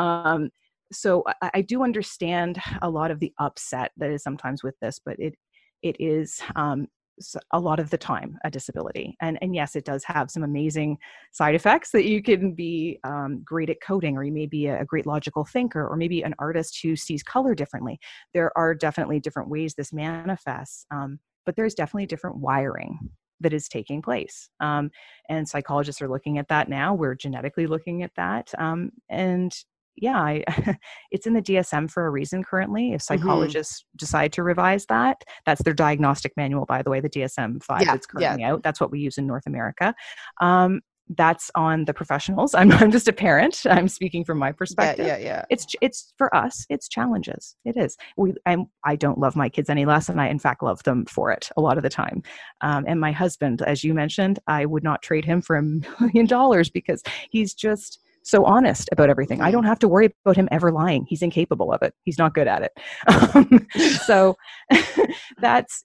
So I do understand a lot of the upset that is sometimes with this, but it is a lot of the time a disability. And yes, it does have some amazing side effects that you can be great at coding, or you may be a great logical thinker, or maybe an artist who sees color differently. There are definitely different ways this manifests, but there's definitely different wiring that is taking place. And psychologists are looking at that now. We're genetically looking at that. It's in the DSM for a reason currently. If psychologists decide to revise that, that's their diagnostic manual, by the way, the DSM-5 that's currently out. That's what we use in North America. That's on the professionals. I'm just a parent. I'm speaking from my perspective. It's for us. It's challenges. It is. I don't love my kids any less, and I in fact love them for it a lot of the time. And my husband, as you mentioned, I would not trade him for $1 million because he's just so honest about everything. I don't have to worry about him ever lying. He's incapable of it. He's not good at it. So that's,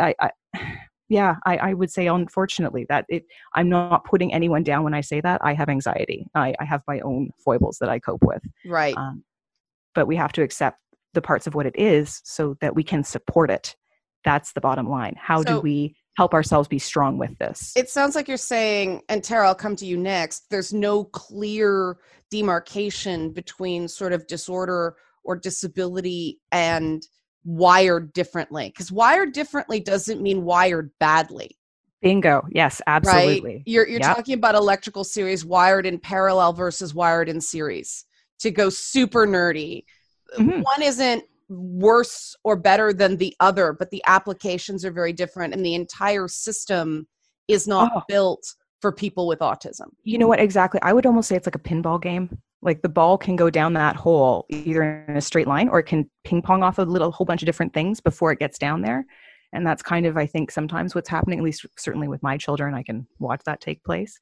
I would say, unfortunately, that I'm not putting anyone down when I say that. I have anxiety. I have my own foibles that I cope with. Right. But we have to accept the parts of what it is so that we can support it. That's the bottom line. How do we help ourselves be strong with this? It sounds like you're saying, and Tara, I'll come to you next, there's no clear demarcation between sort of disorder or disability and wired differently. Because wired differently doesn't mean wired badly. Bingo. Yes, absolutely. Right? You're talking about electrical series wired in parallel versus wired in series. To go super nerdy, one isn't worse or better than the other, but the applications are very different, and the entire system is not built for people with autism. You know what? Exactly. I would almost say it's like a pinball game. Like the ball can go down that hole either in a straight line, or it can ping pong off a whole bunch of different things before it gets down there. And that's kind of, I think, sometimes what's happening, at least certainly with my children. I can watch that take place.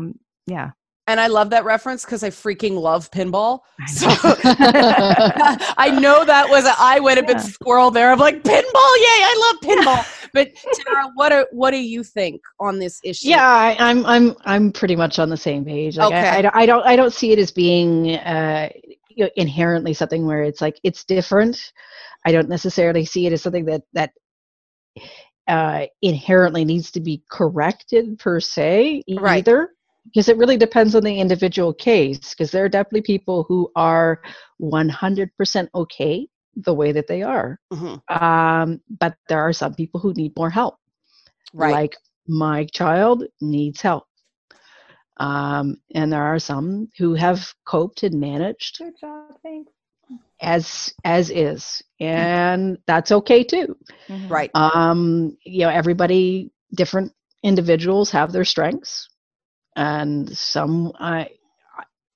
And I love that reference because I freaking love pinball. So I know that was I went a bit squirrel there. I'm like, pinball, yay! I love pinball. But Tara, what do you think on this issue? Yeah, I'm pretty much on the same page. Like, okay. I don't see it as being inherently something where it's like it's different. I don't necessarily see it as something that inherently needs to be corrected per se either. Because it really depends on the individual case, because there are definitely people who are 100% okay the way that they are. But there are some people who need more help. Right. Like my child needs help. And there are some who have coped and managed. Good job, thanks. As is. And that's okay too. Right. Everybody, different individuals have their strengths. And some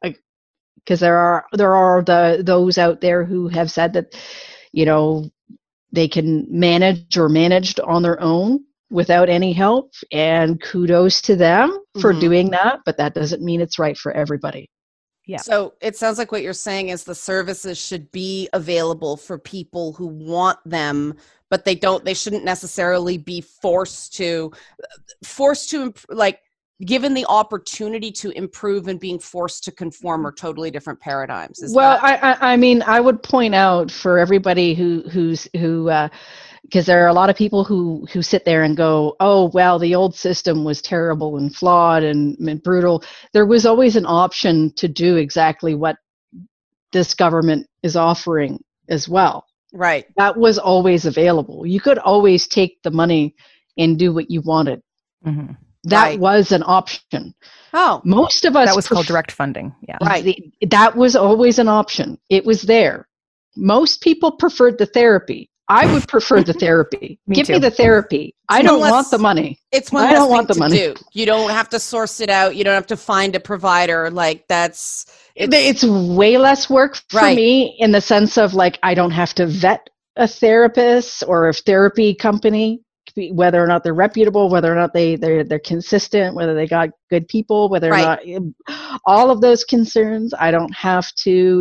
because there are those out there who have said that, they can managed on their own without any help, and kudos to them for doing that, but that doesn't mean it's right for everybody. Yeah. So it sounds like what you're saying is the services should be available for people who want them, but they shouldn't necessarily be forced to like, given the opportunity to improve and being forced to conform are totally different paradigms. I mean, I would point out for everybody who because there are a lot of people who sit there and go, oh, well, the old system was terrible and flawed and brutal. There was always an option to do exactly what this government is offering as well. Right. That was always available. You could always take the money and do what you wanted. Mm-hmm. That was an option. Oh, most of us. That was called direct funding. Yeah. Right. That was always an option. It was there. Most people preferred the therapy. I would prefer the therapy. Give me the therapy. I don't want the money. It's one less thing to do. You don't have to source it out. You don't have to find a provider. Like it's way less work for me in the sense of like, I don't have to vet a therapist or a therapy company, whether or not they're reputable, whether or not they're consistent, whether they got good people, whether or not all of those concerns. I don't have to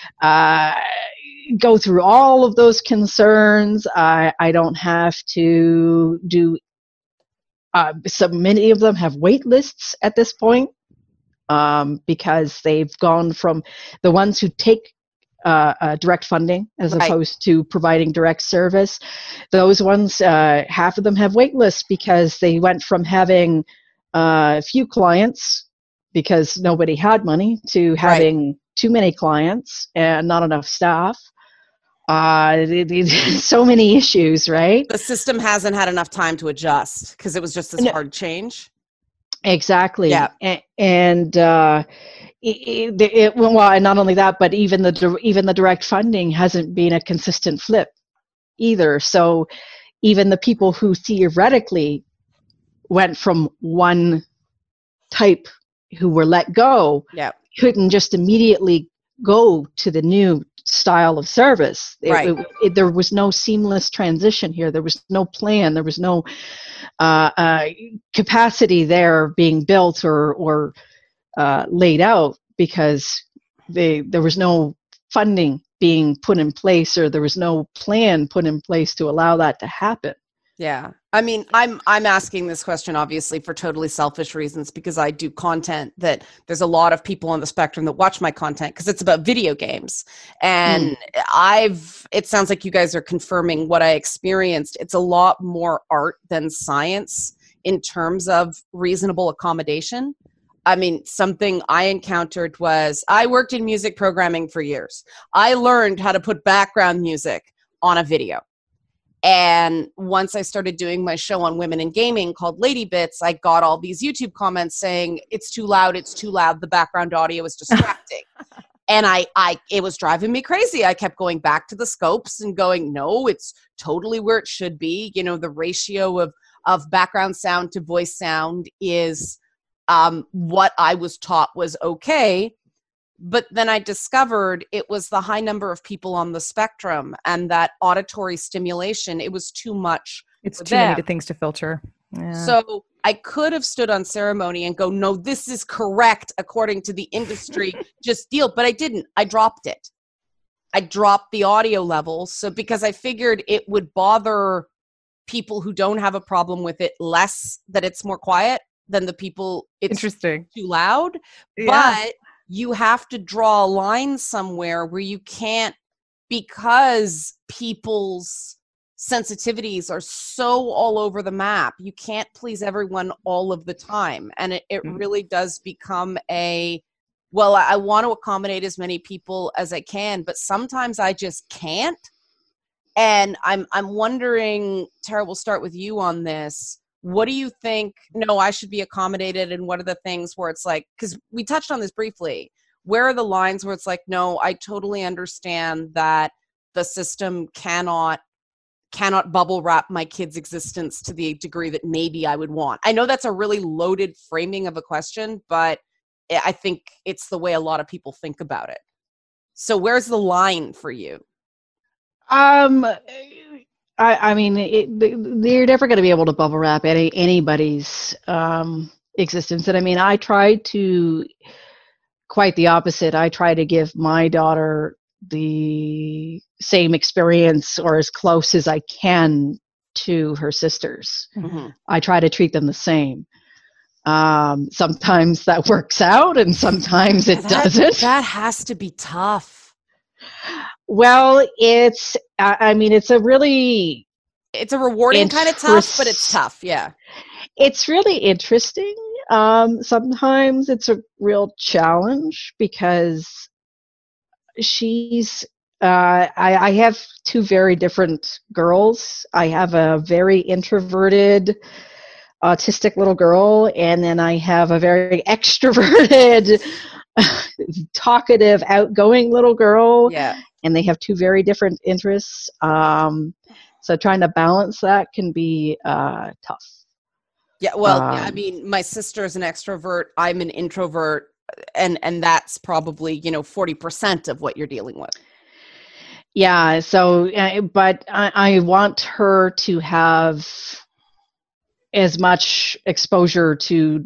go through all of those concerns. I don't have to do so many of them have wait lists at this point because they've gone from the ones who take direct funding as opposed to providing direct service. Those ones, half of them have wait lists because they went from having a few clients because nobody had money to having too many clients and not enough staff. So many issues, right? The system hasn't had enough time to adjust because it was just this hard change. Exactly. Yeah. And not only that, but even the direct funding hasn't been a consistent flip either. So even the people who theoretically went from one type who were let go couldn't just immediately go to the new style of service. There was no seamless transition here. There was no plan. There was no capacity there being built or laid out because there was no funding being put in place, or there was no plan put in place to allow that to happen. Yeah. I mean, I'm asking this question obviously for totally selfish reasons because I do content that there's a lot of people on the spectrum that watch my content because it's about video games. And it sounds like you guys are confirming what I experienced. It's a lot more art than science in terms of reasonable accommodation. I mean, something I encountered was I worked in music programming for years. I learned how to put background music on a video. And once I started doing my show on women in gaming called Lady Bits, I got all these YouTube comments saying, it's too loud, the background audio is distracting. And it was driving me crazy. I kept going back to the scopes and going, no, it's totally where it should be. You know, the ratio of background sound to voice sound is what I was taught was okay. But then I discovered it was the high number of people on the spectrum and that auditory stimulation. It was too much. It's too many things to filter. Yeah. So I could have stood on ceremony and go, no, this is correct according to the industry, just deal. But I didn't. I dropped it. I dropped the audio level. So because I figured it would bother people who don't have a problem with it less that it's more quiet than the people it's too loud. Yeah. But you have to draw a line somewhere where you can't, because people's sensitivities are so all over the map, you can't please everyone all of the time. And it really does become I want to accommodate as many people as I can, but sometimes I just can't. And I'm wondering, Tara, we'll start with you on this. What do you think, no, I should be accommodated? And what are the things where it's like, because we touched on this briefly, where are the lines where it's like, no, I totally understand that the system cannot bubble wrap my kid's existence to the degree that maybe I would want. I know that's a really loaded framing of a question, but I think it's the way a lot of people think about it. So where's the line for you? I mean, they're never going to be able to bubble wrap anybody's existence. And I mean, I try to quite the opposite. I try to give my daughter the same experience or as close as I can to her sisters. Mm-hmm. I try to treat them the same. Sometimes that works out and sometimes it doesn't. That has to be tough. Well, it's a really... It's a rewarding kind of tough, but it's tough. Yeah. It's really interesting. Sometimes it's a real challenge because she's... I have two very different girls. I have a very introverted, autistic little girl, and then I have a very extroverted, talkative, outgoing little girl. Yeah. And they have two very different interests. So trying to balance that can be tough. Yeah, well, I mean, my sister's an extrovert, I'm an introvert, and that's probably, 40% of what you're dealing with. Yeah, so, but I want her to have as much exposure to,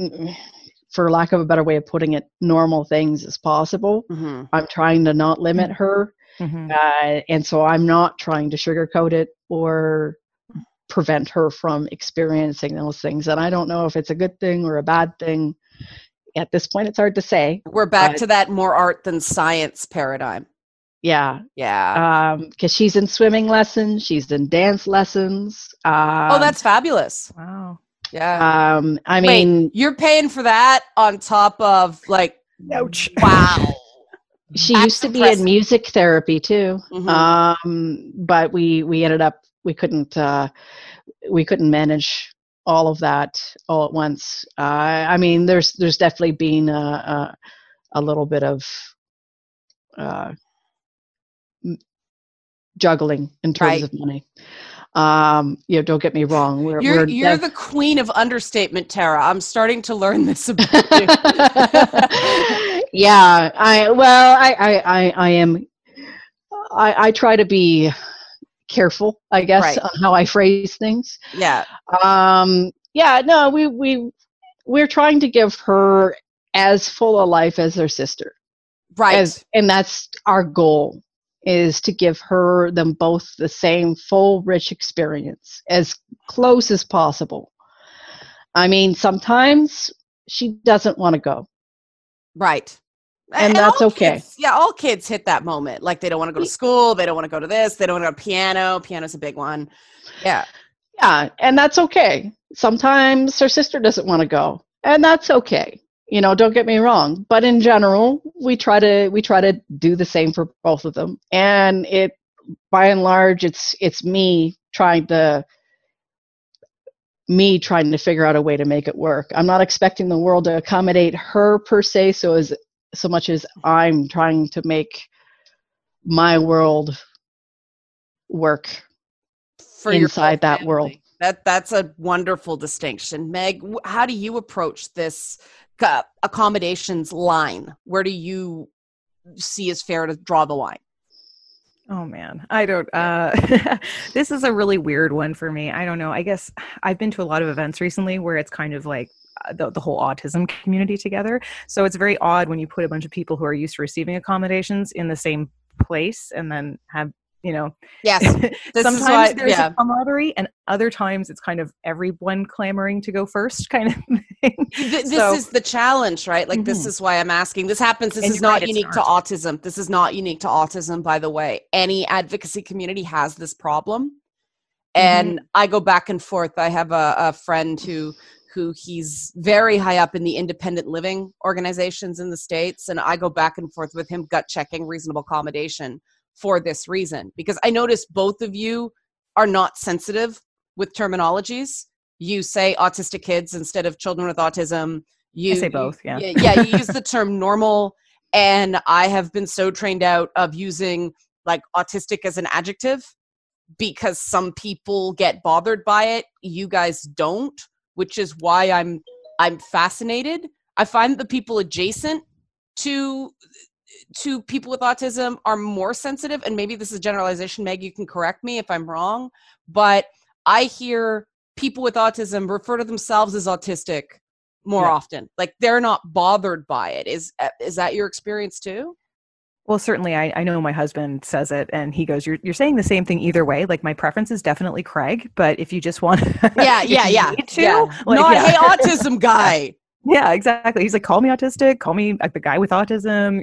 for lack of a better way of putting it, normal things as possible. Mm-hmm. I'm trying to not limit her, and so I'm not trying to sugarcoat it or prevent her from experiencing those things. And I don't know if it's a good thing or a bad thing. At this point, it's hard to say. We're back to that more art than science paradigm. Yeah. Yeah. Because she's in swimming lessons, she's in dance lessons. Oh, that's fabulous. Wow. Yeah. I mean, wait, you're paying for that on top of ouch. Wow. She That's used to impressive. be in music therapy too. Mm-hmm. But we ended up, we couldn't manage all of that all at once. I mean, there's definitely been a little bit of juggling in terms of money. Don't get me wrong. You're the queen of understatement, Tara. I'm starting to learn this about you. Yeah, I am. I try to be careful, I guess, Right. on how I phrase things. Yeah. No, we're trying to give her as full a life as her sister. Right. And that's our goal, is to give them both the same full, rich experience, as close as possible. I mean, sometimes she doesn't want to go. Right. And that's okay. All kids hit that moment. Like, they don't want to go to school. They don't want to go to this. They don't want to go to piano. Piano's a big one. Yeah. Yeah. And that's okay. Sometimes her sister doesn't want to go, and that's okay. Don't get me wrong, but in general, we try to do the same for both of them. And by and large, it's me trying to figure out a way to make it work. I'm not expecting the world to accommodate her per se, so much as I'm trying to make my world work For inside that world. That's a wonderful distinction. Meg, how do you approach this accommodations line? Where do you see as fair to draw the line? Oh man, I don't, this is a really weird one for me. I don't know. I guess I've been to a lot of events recently where it's kind of like the whole autism community together. So it's very odd when you put a bunch of people who are used to receiving accommodations in the same place and then have, yes, sometimes there's a camaraderie, and other times it's kind of everyone clamoring to go first kind of thing. This is the challenge, right? Like, this is why I'm asking. This happens. This is not unique to autism. This is not unique to autism, by the way. Any advocacy community has this problem. And I go back and forth. I have a friend who he's very high up in the independent living organizations in the States. And I go back and forth with him, gut checking reasonable accommodation for this reason, because I notice both of you are not sensitive with terminologies. You say autistic kids instead of children with autism. I say both, yeah. You use the term normal, and I have been so trained out of using like autistic as an adjective because some people get bothered by it. You guys don't, which is why I'm fascinated. I find that the people adjacent to people with autism are more sensitive, and maybe this is generalization, Meg, you can correct me if I'm wrong, but I hear people with autism refer to themselves as autistic more often. Like they're not bothered by it. Is that your experience too? Well, certainly I know my husband says it and he goes, you're saying the same thing either way. Like my preference is definitely Craig, but if you just want yeah. Like, not, hey, autism guy. Yeah, exactly. He's like, call me autistic, call me like the guy with autism,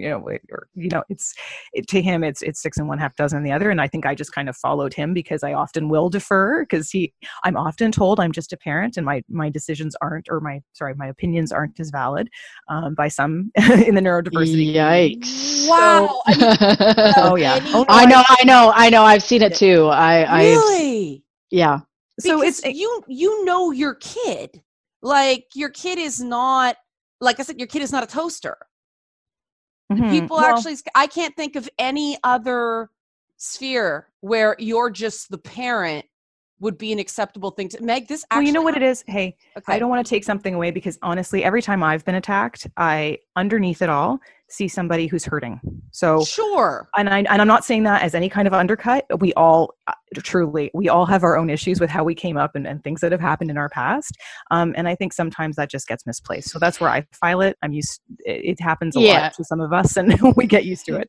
to him, it's 6 and 1/2 dozen the other. And I think I just kind of followed him because I often will defer because I'm often told I'm just a parent and my decisions aren't, or my opinions aren't as valid by some in the neurodiversity. Yikes. Wow. Oh yeah. I know. I've seen it too. Really? Yeah. So because it's you know your kid. Like your kid is not, like I said, your kid is not a toaster. Mm-hmm. People actually, I can't think of any other sphere where you're just the parent would be an acceptable thing to Meg. This actually, well, you know what it is? Hey, okay. I don't want to take something away because honestly, every time I've been attacked, I underneath it all see somebody who's hurting. So sure. And I'm not saying that as any kind of undercut. We all have our own issues with how we came up and things that have happened in our past. And I think sometimes that just gets misplaced. So that's where I file it. It happens a lot to some of us and we get used to it.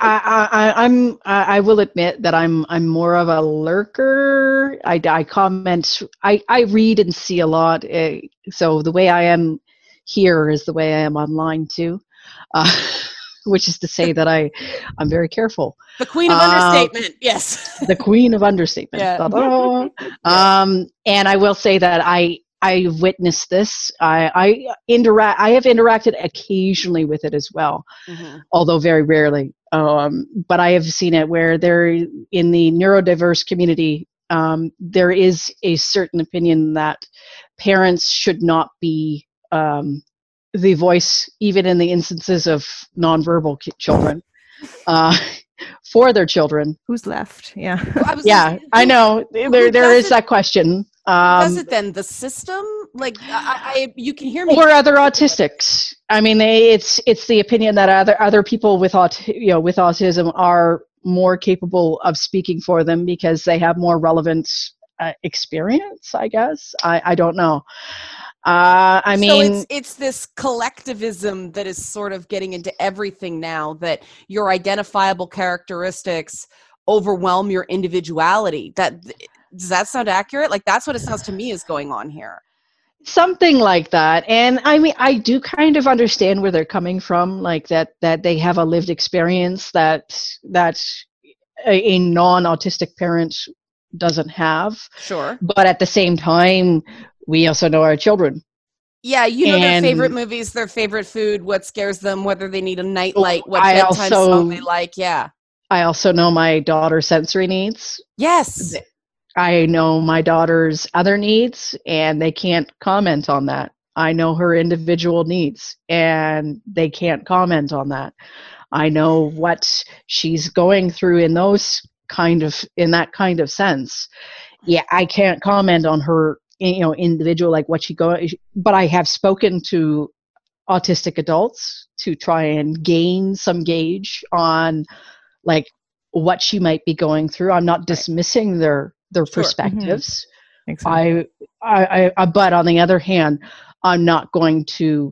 I will admit that I'm more of a lurker. I comment, I read and see a lot. So the way I am here is the way I am online too. Which is to say that I'm very careful. The queen of understatement, yes. The queen of understatement. Yeah. And I will say that I witnessed this. I have interacted occasionally with it as well, although very rarely. But I have seen it where there in the neurodiverse community, there is a certain opinion that parents should not be the voice, even in the instances of nonverbal children, for their children. Who's left? Yeah. I know. There is that question. Does it then? The system? Like, you can hear me. Or other autistics. I mean, it's the opinion that other people with autism are more capable of speaking for them because they have more relevant experience, I guess. I don't know. So it's this collectivism that is sort of getting into everything now, that your identifiable characteristics overwhelm your individuality. Does that sound accurate? Like that's what it sounds to me is going on here. Something like that. And I mean, I do kind of understand where they're coming from, like that they have a lived experience that a non-autistic parent doesn't have. Sure. But at the same time, we also know our children. Yeah, their favorite movies, their favorite food, what scares them, whether they need a nightlight, what bedtime song they like. Yeah. I also know my daughter's sensory needs. Yes. I know my daughter's other needs, and they can't comment on that. I know her individual needs, and they can't comment on that. I know what she's going through in that kind of sense. Yeah, I can't comment on her individual, like what she goes, but I have spoken to autistic adults to try and gain some gauge on like what she might be going through. I'm not dismissing their perspectives. Mm-hmm. I but on the other hand, I'm not going to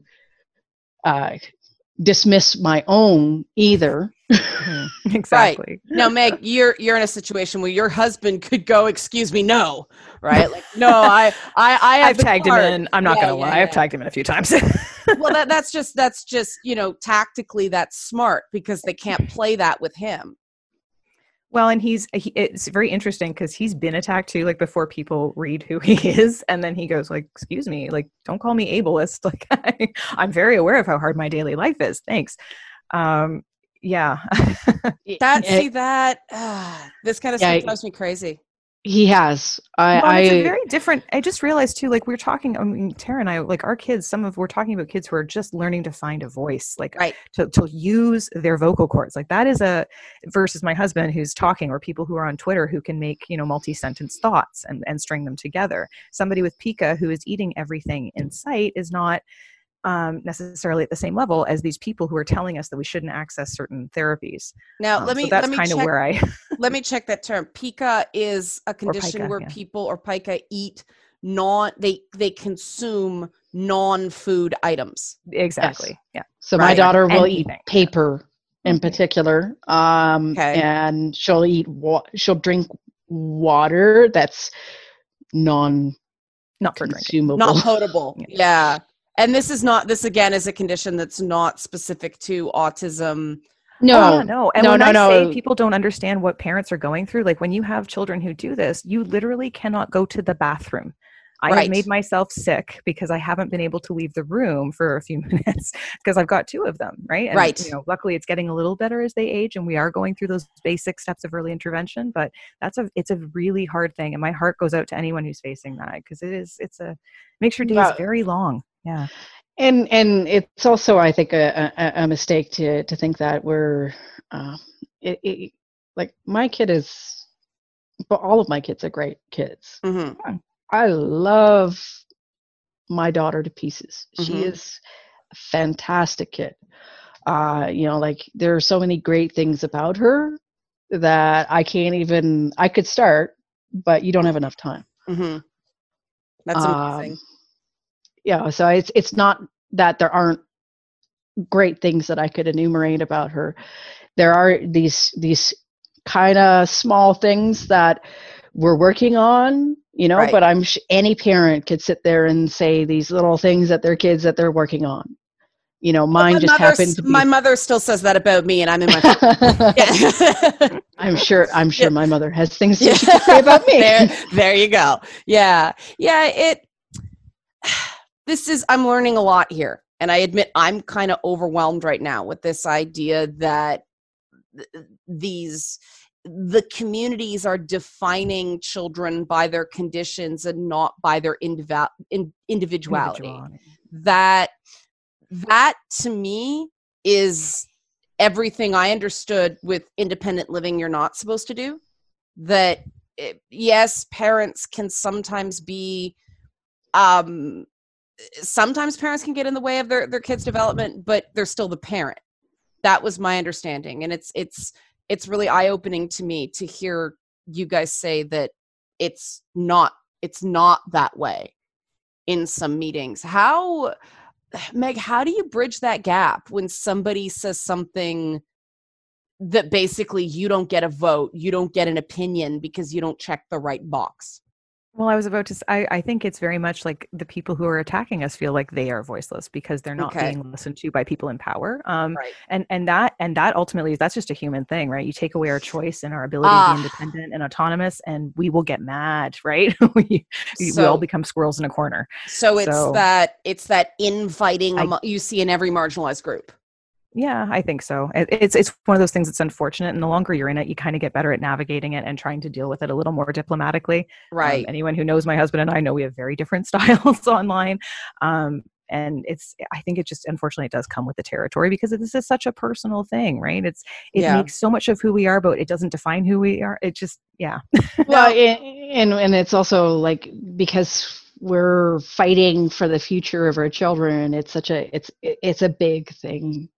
dismiss my own either. Exactly. Right. Now, Meg, you're in a situation where your husband could go, "Excuse me, no." Right? Like, no, I've tagged him in. I'm not going to lie. I've tagged him in a few times. Well, that's just tactically that's smart because they can't play that with him. Well, and it's very interesting because he's been attacked too, like before people read who he is. And then he goes like, excuse me, like, don't call me ableist. Like I'm very aware of how hard my daily life is. Thanks. Yeah. This kind of stuff drives me crazy. He has. It's a very different. I just realized too, like we were talking, I mean, Tara and I, like our kids, we're talking about kids who are just learning to find a voice, like to use their vocal cords. Like that is versus my husband who's talking, or people who are on Twitter who can make, multi-sentence thoughts and string them together. Somebody with Pica who is eating everything in sight is not necessarily at the same level as these people who are telling us that we shouldn't access certain therapies. Now, let me kind of check, where I let me check that term. Pica is a condition pica, where yeah. people or pica eat they consume non-food items. exactly. Yes. Yeah. So Right. my daughter will eat Anything. paper in Okay. particular, Okay. and she'll drink water that's Not for drinking. non-consumable. Not potable. Yeah. Yeah. And this again is a condition that's not specific to autism. No, Oh, yeah, no. And when I no. say people don't understand what parents are going through, like when you have children who do this, you literally cannot go to the bathroom. I have Right. made myself sick because I haven't been able to leave the room for a few minutes because I've got two of them, right? And, Right. you know, luckily it's getting a little better as they age, and we are going through those basic steps of early intervention. But it's a really hard thing, and my heart goes out to anyone who's facing that because makes your days Well, very long. Yeah. and it's also, I think, a mistake to think that we're like my kid is, but all of my kids are great kids. Mm-hmm. I love my daughter to pieces. She Mhm. is a fantastic kid. Like there are so many great things about her that I could start, but you don't have enough time. Mm-hmm. That's amazing. Yeah, so it's not that there aren't great things that I could enumerate about her. There are these kind of small things that we're working on, Right. but any parent could sit there and say these little things that their kids that they're working on. Mine just happened to be. My mother still says that about me, and I'm in my. Yeah. I'm sure Yeah. my mother has things she could say about me. There you go. Yeah. I'm learning a lot here. And I admit I'm kind of overwhelmed right now with this idea that the communities are defining children by their conditions and not by their individuality. That to me is everything I understood with independent living you're not supposed to do. That yes, parents can sometimes be sometimes parents can get in the way of their kids' development, but they're still the parent. That was my understanding. And it's really eye-opening to me to hear you guys say that it's not that way in some meetings. Meg, how do you bridge that gap when somebody says something that basically you don't get a vote, you don't get an opinion because you don't check the right box? Well, I was about to say, I think it's very much like the people who are attacking us feel like they are voiceless because they're not being listened to by people in power. Right. And that ultimately, that's just a human thing, right? You take away our choice and our ability to be independent and autonomous, and we will get mad, right? we all become squirrels in a corner. So it's that infighting you see in every marginalized group. Yeah, I think so. It's one of those things that's unfortunate, and the longer you're in it, you kind of get better at navigating it and trying to deal with it a little more diplomatically. Right. Anyone who knows my husband and I know we have very different styles online. And I think it just, unfortunately, it does come with the territory because this is such a personal thing, right? It makes so much of who we are, but it doesn't define who we are. It just, yeah. Well, and it's also like, because we're fighting for the future of our children, it's a big thing.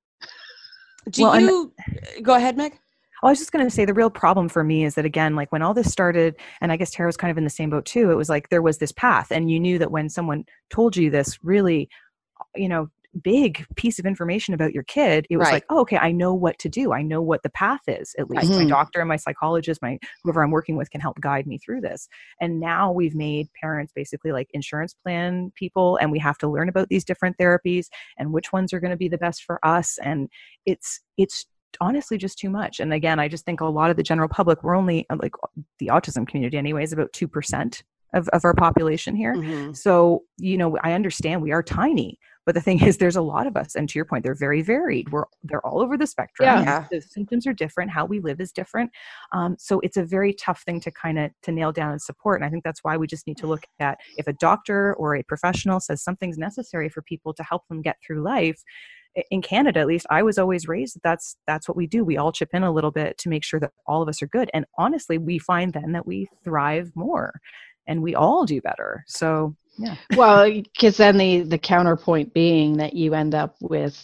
Go ahead, Meg? I was just going to say the real problem for me is that, again, like when all this started, and I guess Tara was kind of in the same boat too, it was like there was this path, and you knew that when someone told you this really, big piece of information about your kid, it was like, oh, okay, I know what to do. I know what the path is. At least my doctor and my psychologist, whoever I'm working with can help guide me through this. And now we've made parents basically like insurance plan people, and we have to learn about these different therapies and which ones are going to be the best for us. And it's honestly just too much. And again, I just think a lot of the general public, we're only, like the autism community anyways, about 2% of our population here. Mm-hmm. So, I understand we are tiny, but the thing is there's a lot of us. And to your point, they're very varied. They're all over the spectrum. Yeah. The symptoms are different. How we live is different. So it's a very tough thing to nail down and support. And I think that's why we just need to look at, if a doctor or a professional says something's necessary for people to help them get through life. In Canada, at least, I was always raised that's what we do. We all chip in a little bit to make sure that all of us are good. And honestly, we find then that we thrive more and we all do better. So Yeah. Well, because then the counterpoint being that you end up with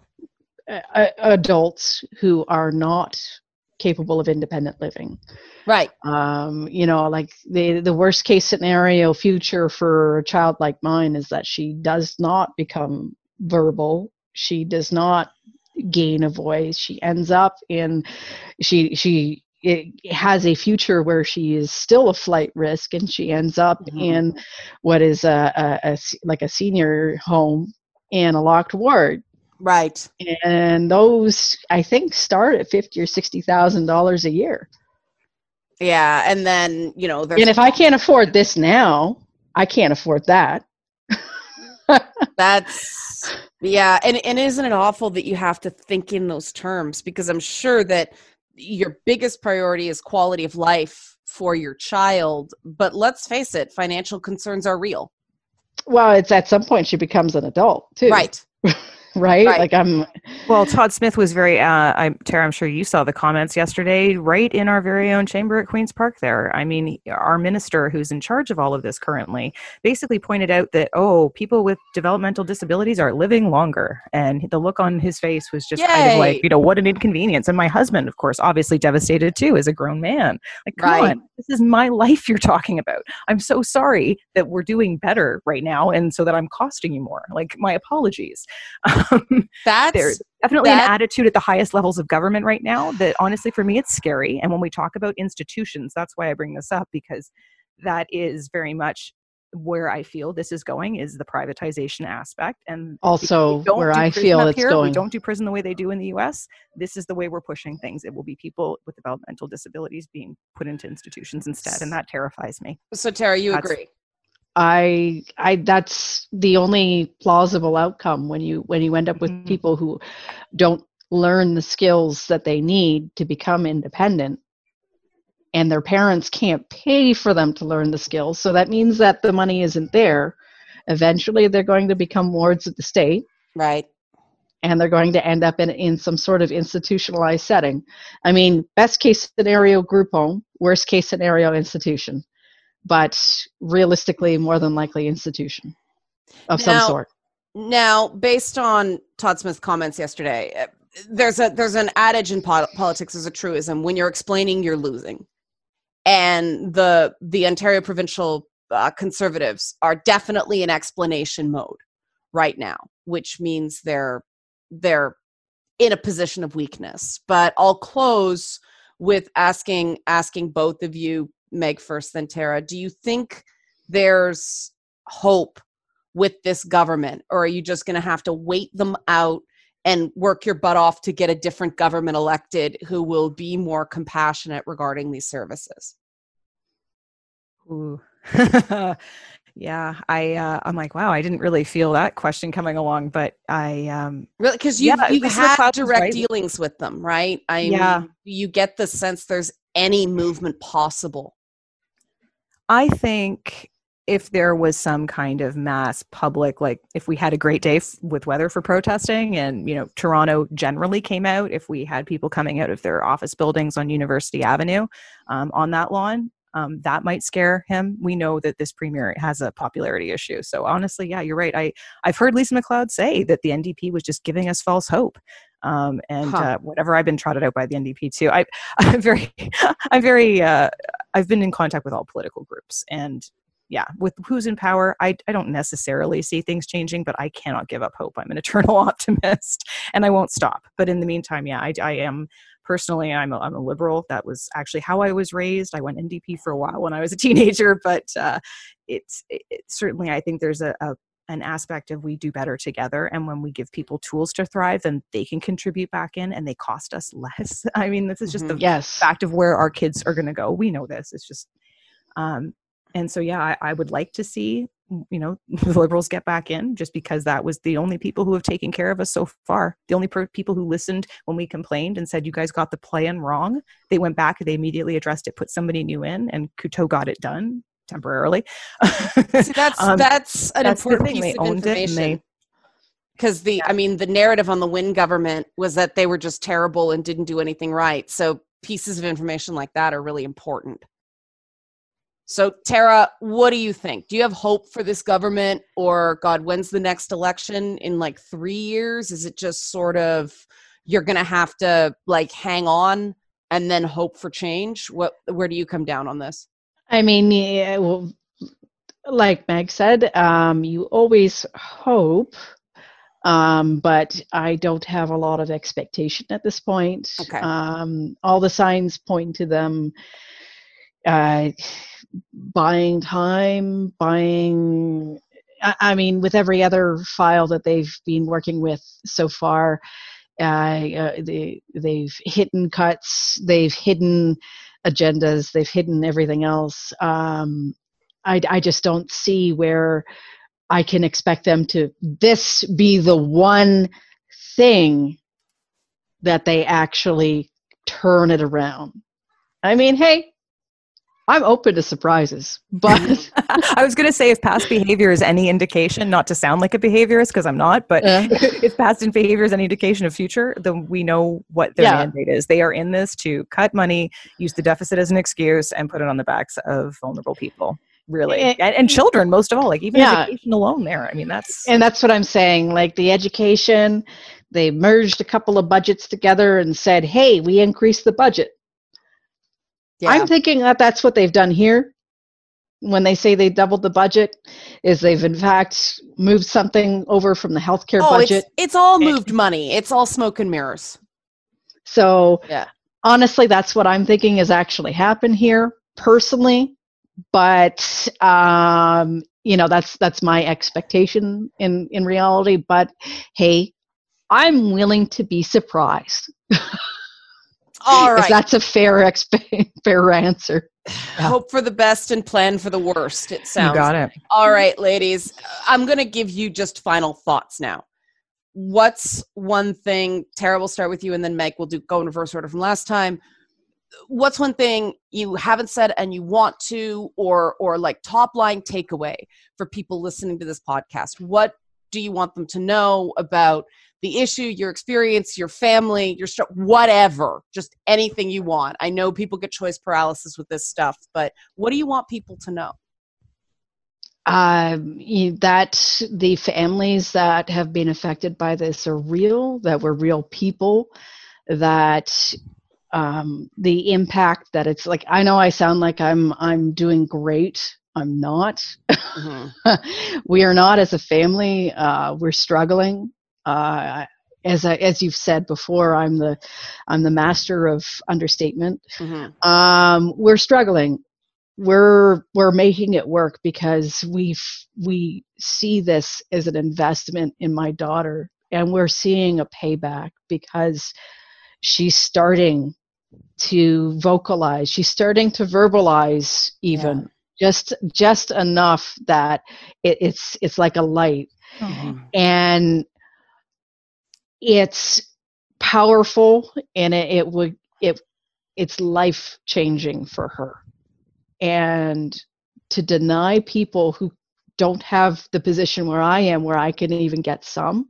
adults who are not capable of independent living. Right. Like the worst case scenario future for a child like mine is that she does not become verbal. She does not gain a voice. She ends up in, it has a future where she is still a flight risk, and she ends up in what is like a senior home in a locked ward. Right. And those, I think, start at $50,000 or $60,000 a year. Yeah, and then and if I can't afford this now, I can't afford that. That's and isn't it awful that you have to think in those terms? Because I'm sure that your biggest priority is quality of life for your child, but let's face it, financial concerns are real. Well, it's at some point she becomes an adult too. Right. Right? Right. Well, Todd Smith was very, Tara, I'm sure you saw the comments yesterday, right in our very own chamber at Queen's Park there. I mean, our minister who's in charge of all of this currently basically pointed out that, people with developmental disabilities are living longer. And the look on his face was just kind of like, what an inconvenience. And my husband, of course, obviously devastated too as a grown man. Like, come on, this is my life you're talking about. I'm so sorry that we're doing better right now and so that I'm costing you more. Like, my apologies. There's definitely an attitude at the highest levels of government right now that honestly for me it's scary. And when we talk about institutions, that's why I bring this up, because that is very much where I feel this is going, is the privatization aspect. And also where I feel it's going. We don't do prison the way they do in the US. This is the way we're pushing things. It will be people with developmental disabilities being put into institutions instead, and that terrifies me. So Tara, you agree? I that's the only plausible outcome when you end up with people who don't learn the skills that they need to become independent, and their parents can't pay for them to learn the skills. So that means that the money isn't there. Eventually they're going to become wards of the state. Right. And they're going to end up in some sort of institutionalized setting. I mean, best case scenario, group home, worst case scenario, institution. But realistically, more than likely, institution of some sort. Now, based on Todd Smith's comments yesterday, there's an adage in politics, there's a truism: when you're explaining, you're losing. And the Ontario provincial Conservatives are definitely in explanation mode right now, which means they're in a position of weakness. But I'll close with asking both of you, Meg first, then Tara, do you think there's hope with this government, or are you just going to have to wait them out and work your butt off to get a different government elected who will be more compassionate regarding these services? Ooh. Yeah, I'm like, wow, I didn't really feel that question coming along, but I really, because you've had direct dealings with them, right? I mean, you get the sense there's any movement possible. I think if there was some kind of mass public, like if we had a great day with weather for protesting and, Toronto generally came out, if we had people coming out of their office buildings on University Avenue on that lawn, that might scare him. We know that this premier has a popularity issue. So honestly, yeah, you're right. I've heard Lisa MacLeod say that the NDP was just giving us false hope. Whatever, I've been trotted out by the NDP too. I've been in contact with all political groups, and yeah, with who's in power, I don't necessarily see things changing, but I cannot give up hope. I'm an eternal optimist, and I won't stop. But in the meantime, yeah, I am personally, I'm a liberal. That was actually how I was raised. I went NDP for a while when I was a teenager, but it's certainly, I think there's an aspect of we do better together, and when we give people tools to thrive, then they can contribute back in and they cost us less. I mean, this is just the fact of where our kids are going to go. We know this. It's just and so yeah, I would like to see the Liberals get back in, just because that was the only people who have taken care of us so far. The only people who listened when we complained and said, you guys got the plan wrong. They went back, they immediately addressed it, put somebody new in, and Coutu got it done temporarily. See, that's an important piece of information. Because the narrative on the Wynne government was that they were just terrible and didn't do anything right. So pieces of information like that are really important. So, Tara, what do you think? Do you have hope for this government, or God, when's the next election? In like 3 years? Is it just sort of you're going to have to like hang on and then hope for change? Where do you come down on this? I mean, yeah, well, like Meg said, you always hope, but I don't have a lot of expectation at this point. Okay. All the signs point to them buying time, I mean, with every other file that they've been working with so far, they've hidden cuts, they've hidden agendas, they've hidden everything else. I just don't see where I can expect them to this be the one thing that they actually turn it around. I mean, hey, I'm open to surprises, but I was going to say, if past behavior is any indication, not to sound like a behaviorist because I'm not, but if past behavior is any indication of future, then we know what their mandate is. They are in this to cut money, use the deficit as an excuse, and put it on the backs of vulnerable people. Really, and children most of all. Like even education alone, there. I mean, that's what I'm saying. Like the education, they merged a couple of budgets together and said, "Hey, we increased the budget." Yeah. I'm thinking that that's what they've done here. When they say they doubled the budget, is they've in fact moved something over from the healthcare budget. It's all moved money. It's all smoke and mirrors. So honestly, that's what I'm thinking has actually happened here personally. But that's my expectation in reality. But hey, I'm willing to be surprised. All right. If that's a fair answer. Hope for the best and plan for the worst, it sounds. You got it. All right, ladies. I'm going to give you just final thoughts now. What's one thing, Tara, we'll start with you, and then Meg will go in reverse order from last time. What's one thing you haven't said and you want to, or like top line takeaway for people listening to this podcast? What do you want them to know about the issue, your experience, your family, your whatever, just anything you want? I know people get choice paralysis with this stuff, but what do you want people to know? That the families that have been affected by this are real, that we're real people, that the impact that it's like, I know I sound like I'm doing great. I'm not. Mm-hmm. We are not as a family. We're struggling. As you've said before, I'm the master of understatement. Mm-hmm. We're struggling. We're making it work because we see this as an investment in my daughter, and we're seeing a payback because she's starting to vocalize. She's starting to verbalize even just enough that it's like a light. Mm-hmm. And it's powerful, and it's life changing for her. And to deny people who don't have the position where I am, where I can even get some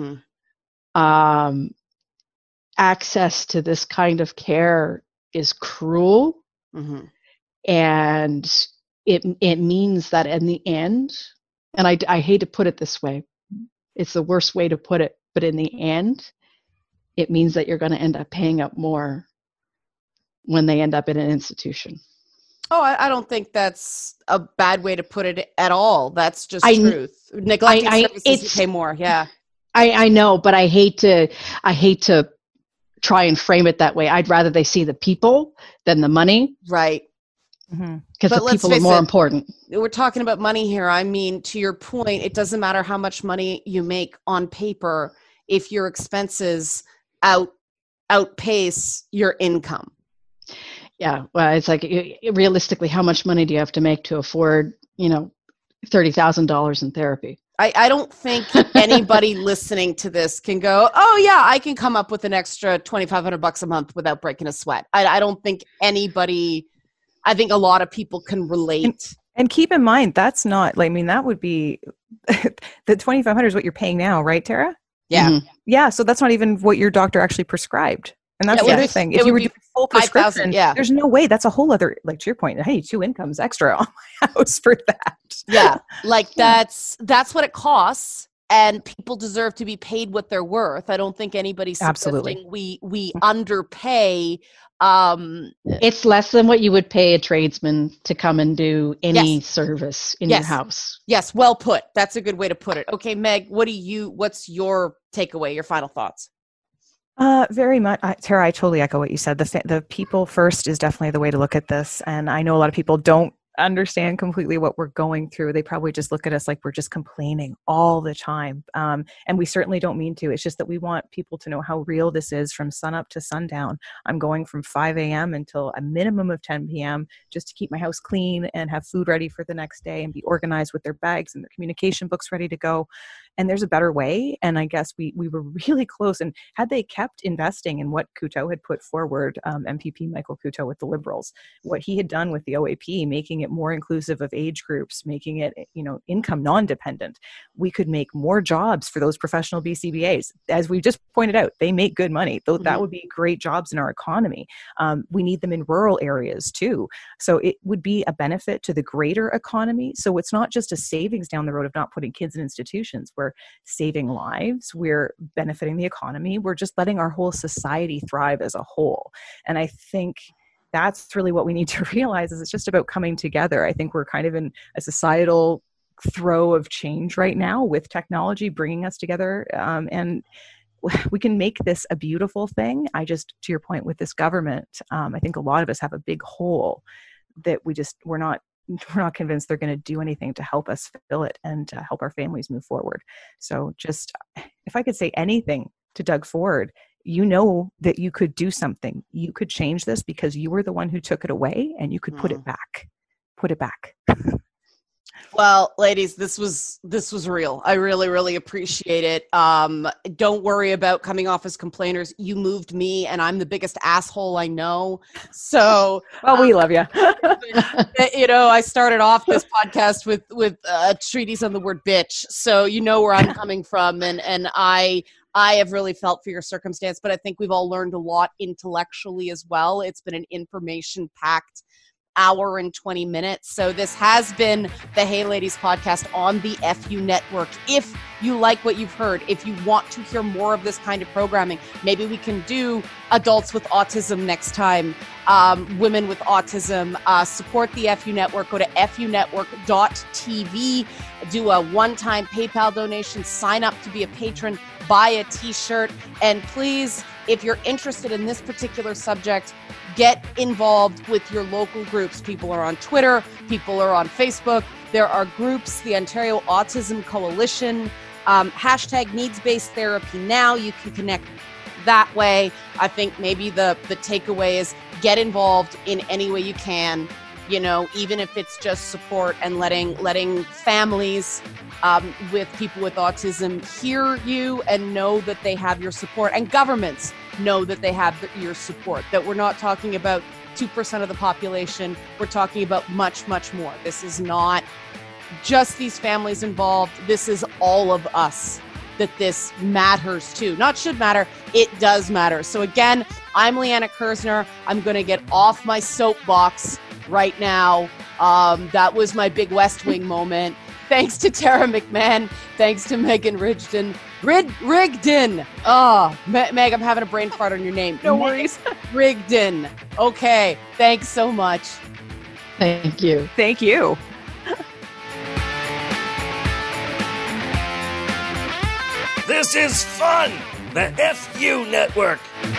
access to this kind of care is cruel. Mm-hmm. And it means that in the end, and I hate to put it this way, it's the worst way to put it, but in the end, it means that you're going to end up paying up more when they end up in an institution. Oh, I don't think that's a bad way to put it at all. That's just truth. Neglecting services, you pay more. Yeah, I know, but I hate to try and frame it that way. I'd rather they see the people than the money. Right. Because the people are more important. We're talking about money here. I mean, to your point, it doesn't matter how much money you make on paper if your expenses outpace your income. Yeah, well, it's like realistically, how much money do you have to make to afford, $30,000 in therapy? I don't think anybody listening to this can go, oh yeah, I can come up with an extra $2,500 a month without breaking a sweat. I don't think anybody. I think a lot of people can relate. And keep in mind, that's not, that would be, the $2,500 is what you're paying now, right, Tara? Yeah. Mm-hmm. Yeah, so that's not even what your doctor actually prescribed. And that's the other thing. If you were doing full prescription, there's no way. That's a whole other, like to your point, hey, 2 incomes extra on my house for that. Yeah. Like that's what it costs. And people deserve to be paid what they're worth. I don't think anybody's suggesting we underpay. It's less than what you would pay a tradesman to come and do any service in your house. Yes, well put. That's a good way to put it. Okay, Meg, what's your takeaway, your final thoughts? Very much, Tara, I totally echo what you said. The people first is definitely the way to look at this. And I know a lot of people don't understand completely what we're going through. They probably just look at us like we're just complaining all the time. And we certainly don't mean to. It's just that we want people to know how real this is from sunup to sundown. I'm going from 5 a.m. until a minimum of 10 p.m. just to keep my house clean and have food ready for the next day and be organized with their bags and their communication books ready to go. And there's a better way. And I guess we were really close. And had they kept investing in what Coutu had put forward, MPP Michael Coutu with the Liberals, what he had done with the OAP, making it more inclusive of age groups, making it, income non-dependent, we could make more jobs for those professional BCBAs. As we just pointed out, they make good money. Though that would be great jobs in our economy. We need them in rural areas too. So it would be a benefit to the greater economy. So it's not just a savings down the road of not putting kids in institutions. We're saving lives, we're benefiting the economy, we're just letting our whole society thrive as a whole. And I think that's really what we need to realize is it's just about coming together. I think we're kind of in a societal throe of change right now with technology bringing us together. And we can make this a beautiful thing. To your point with this government, I think a lot of us have a big hole that we're not convinced they're going to do anything to help us fill it and to help our families move forward. So just, if I could say anything to Doug Ford, that you could do something. You could change this because you were the one who took it away, and you could put it back. Put it back. Well, ladies, this was real. I really, really appreciate it. Don't worry about coming off as complainers. You moved me, and I'm the biggest asshole I know. So, well, we love you. I started off this podcast with a treatise on the word bitch. So you know where I'm coming from, and I have really felt for your circumstance, but I think we've all learned a lot intellectually as well. It's been an information-packed hour and 20 minutes. So this has been the Hey Ladies podcast on the FU Network. If you like what you've heard, if you want to hear more of this kind of programming, maybe we can do adults with autism next time, women with autism. Support the FU Network. Go to funetwork.tv, do a one-time PayPal donation, sign up to be a patron, buy a t-shirt, and please, if you're interested in this particular subject, get involved with your local groups. People are on Twitter, people are on Facebook. There are groups, the Ontario Autism Coalition, hashtag needs-based therapy now. You can connect that way. I think maybe the takeaway is get involved in any way you can, even if it's just support and letting families with people with autism hear you and know that they have your support, and governments know that they have your support, that we're not talking about 2% of the population. We're talking about much, much more. This is not just these families involved. This is all of us that this matters to. Not should matter, it does matter. So again, I'm Leanna Kersner. I'm going to get off my soapbox right now. That was my big West Wing moment. Thanks to Tara McMahon. Thanks to Megan Rigdon. Rigdon. Oh, Meg, I'm having a brain fart on your name. No worries. Rigdon. Okay. Thanks so much. Thank you. Thank you. This is fun. The FU Network.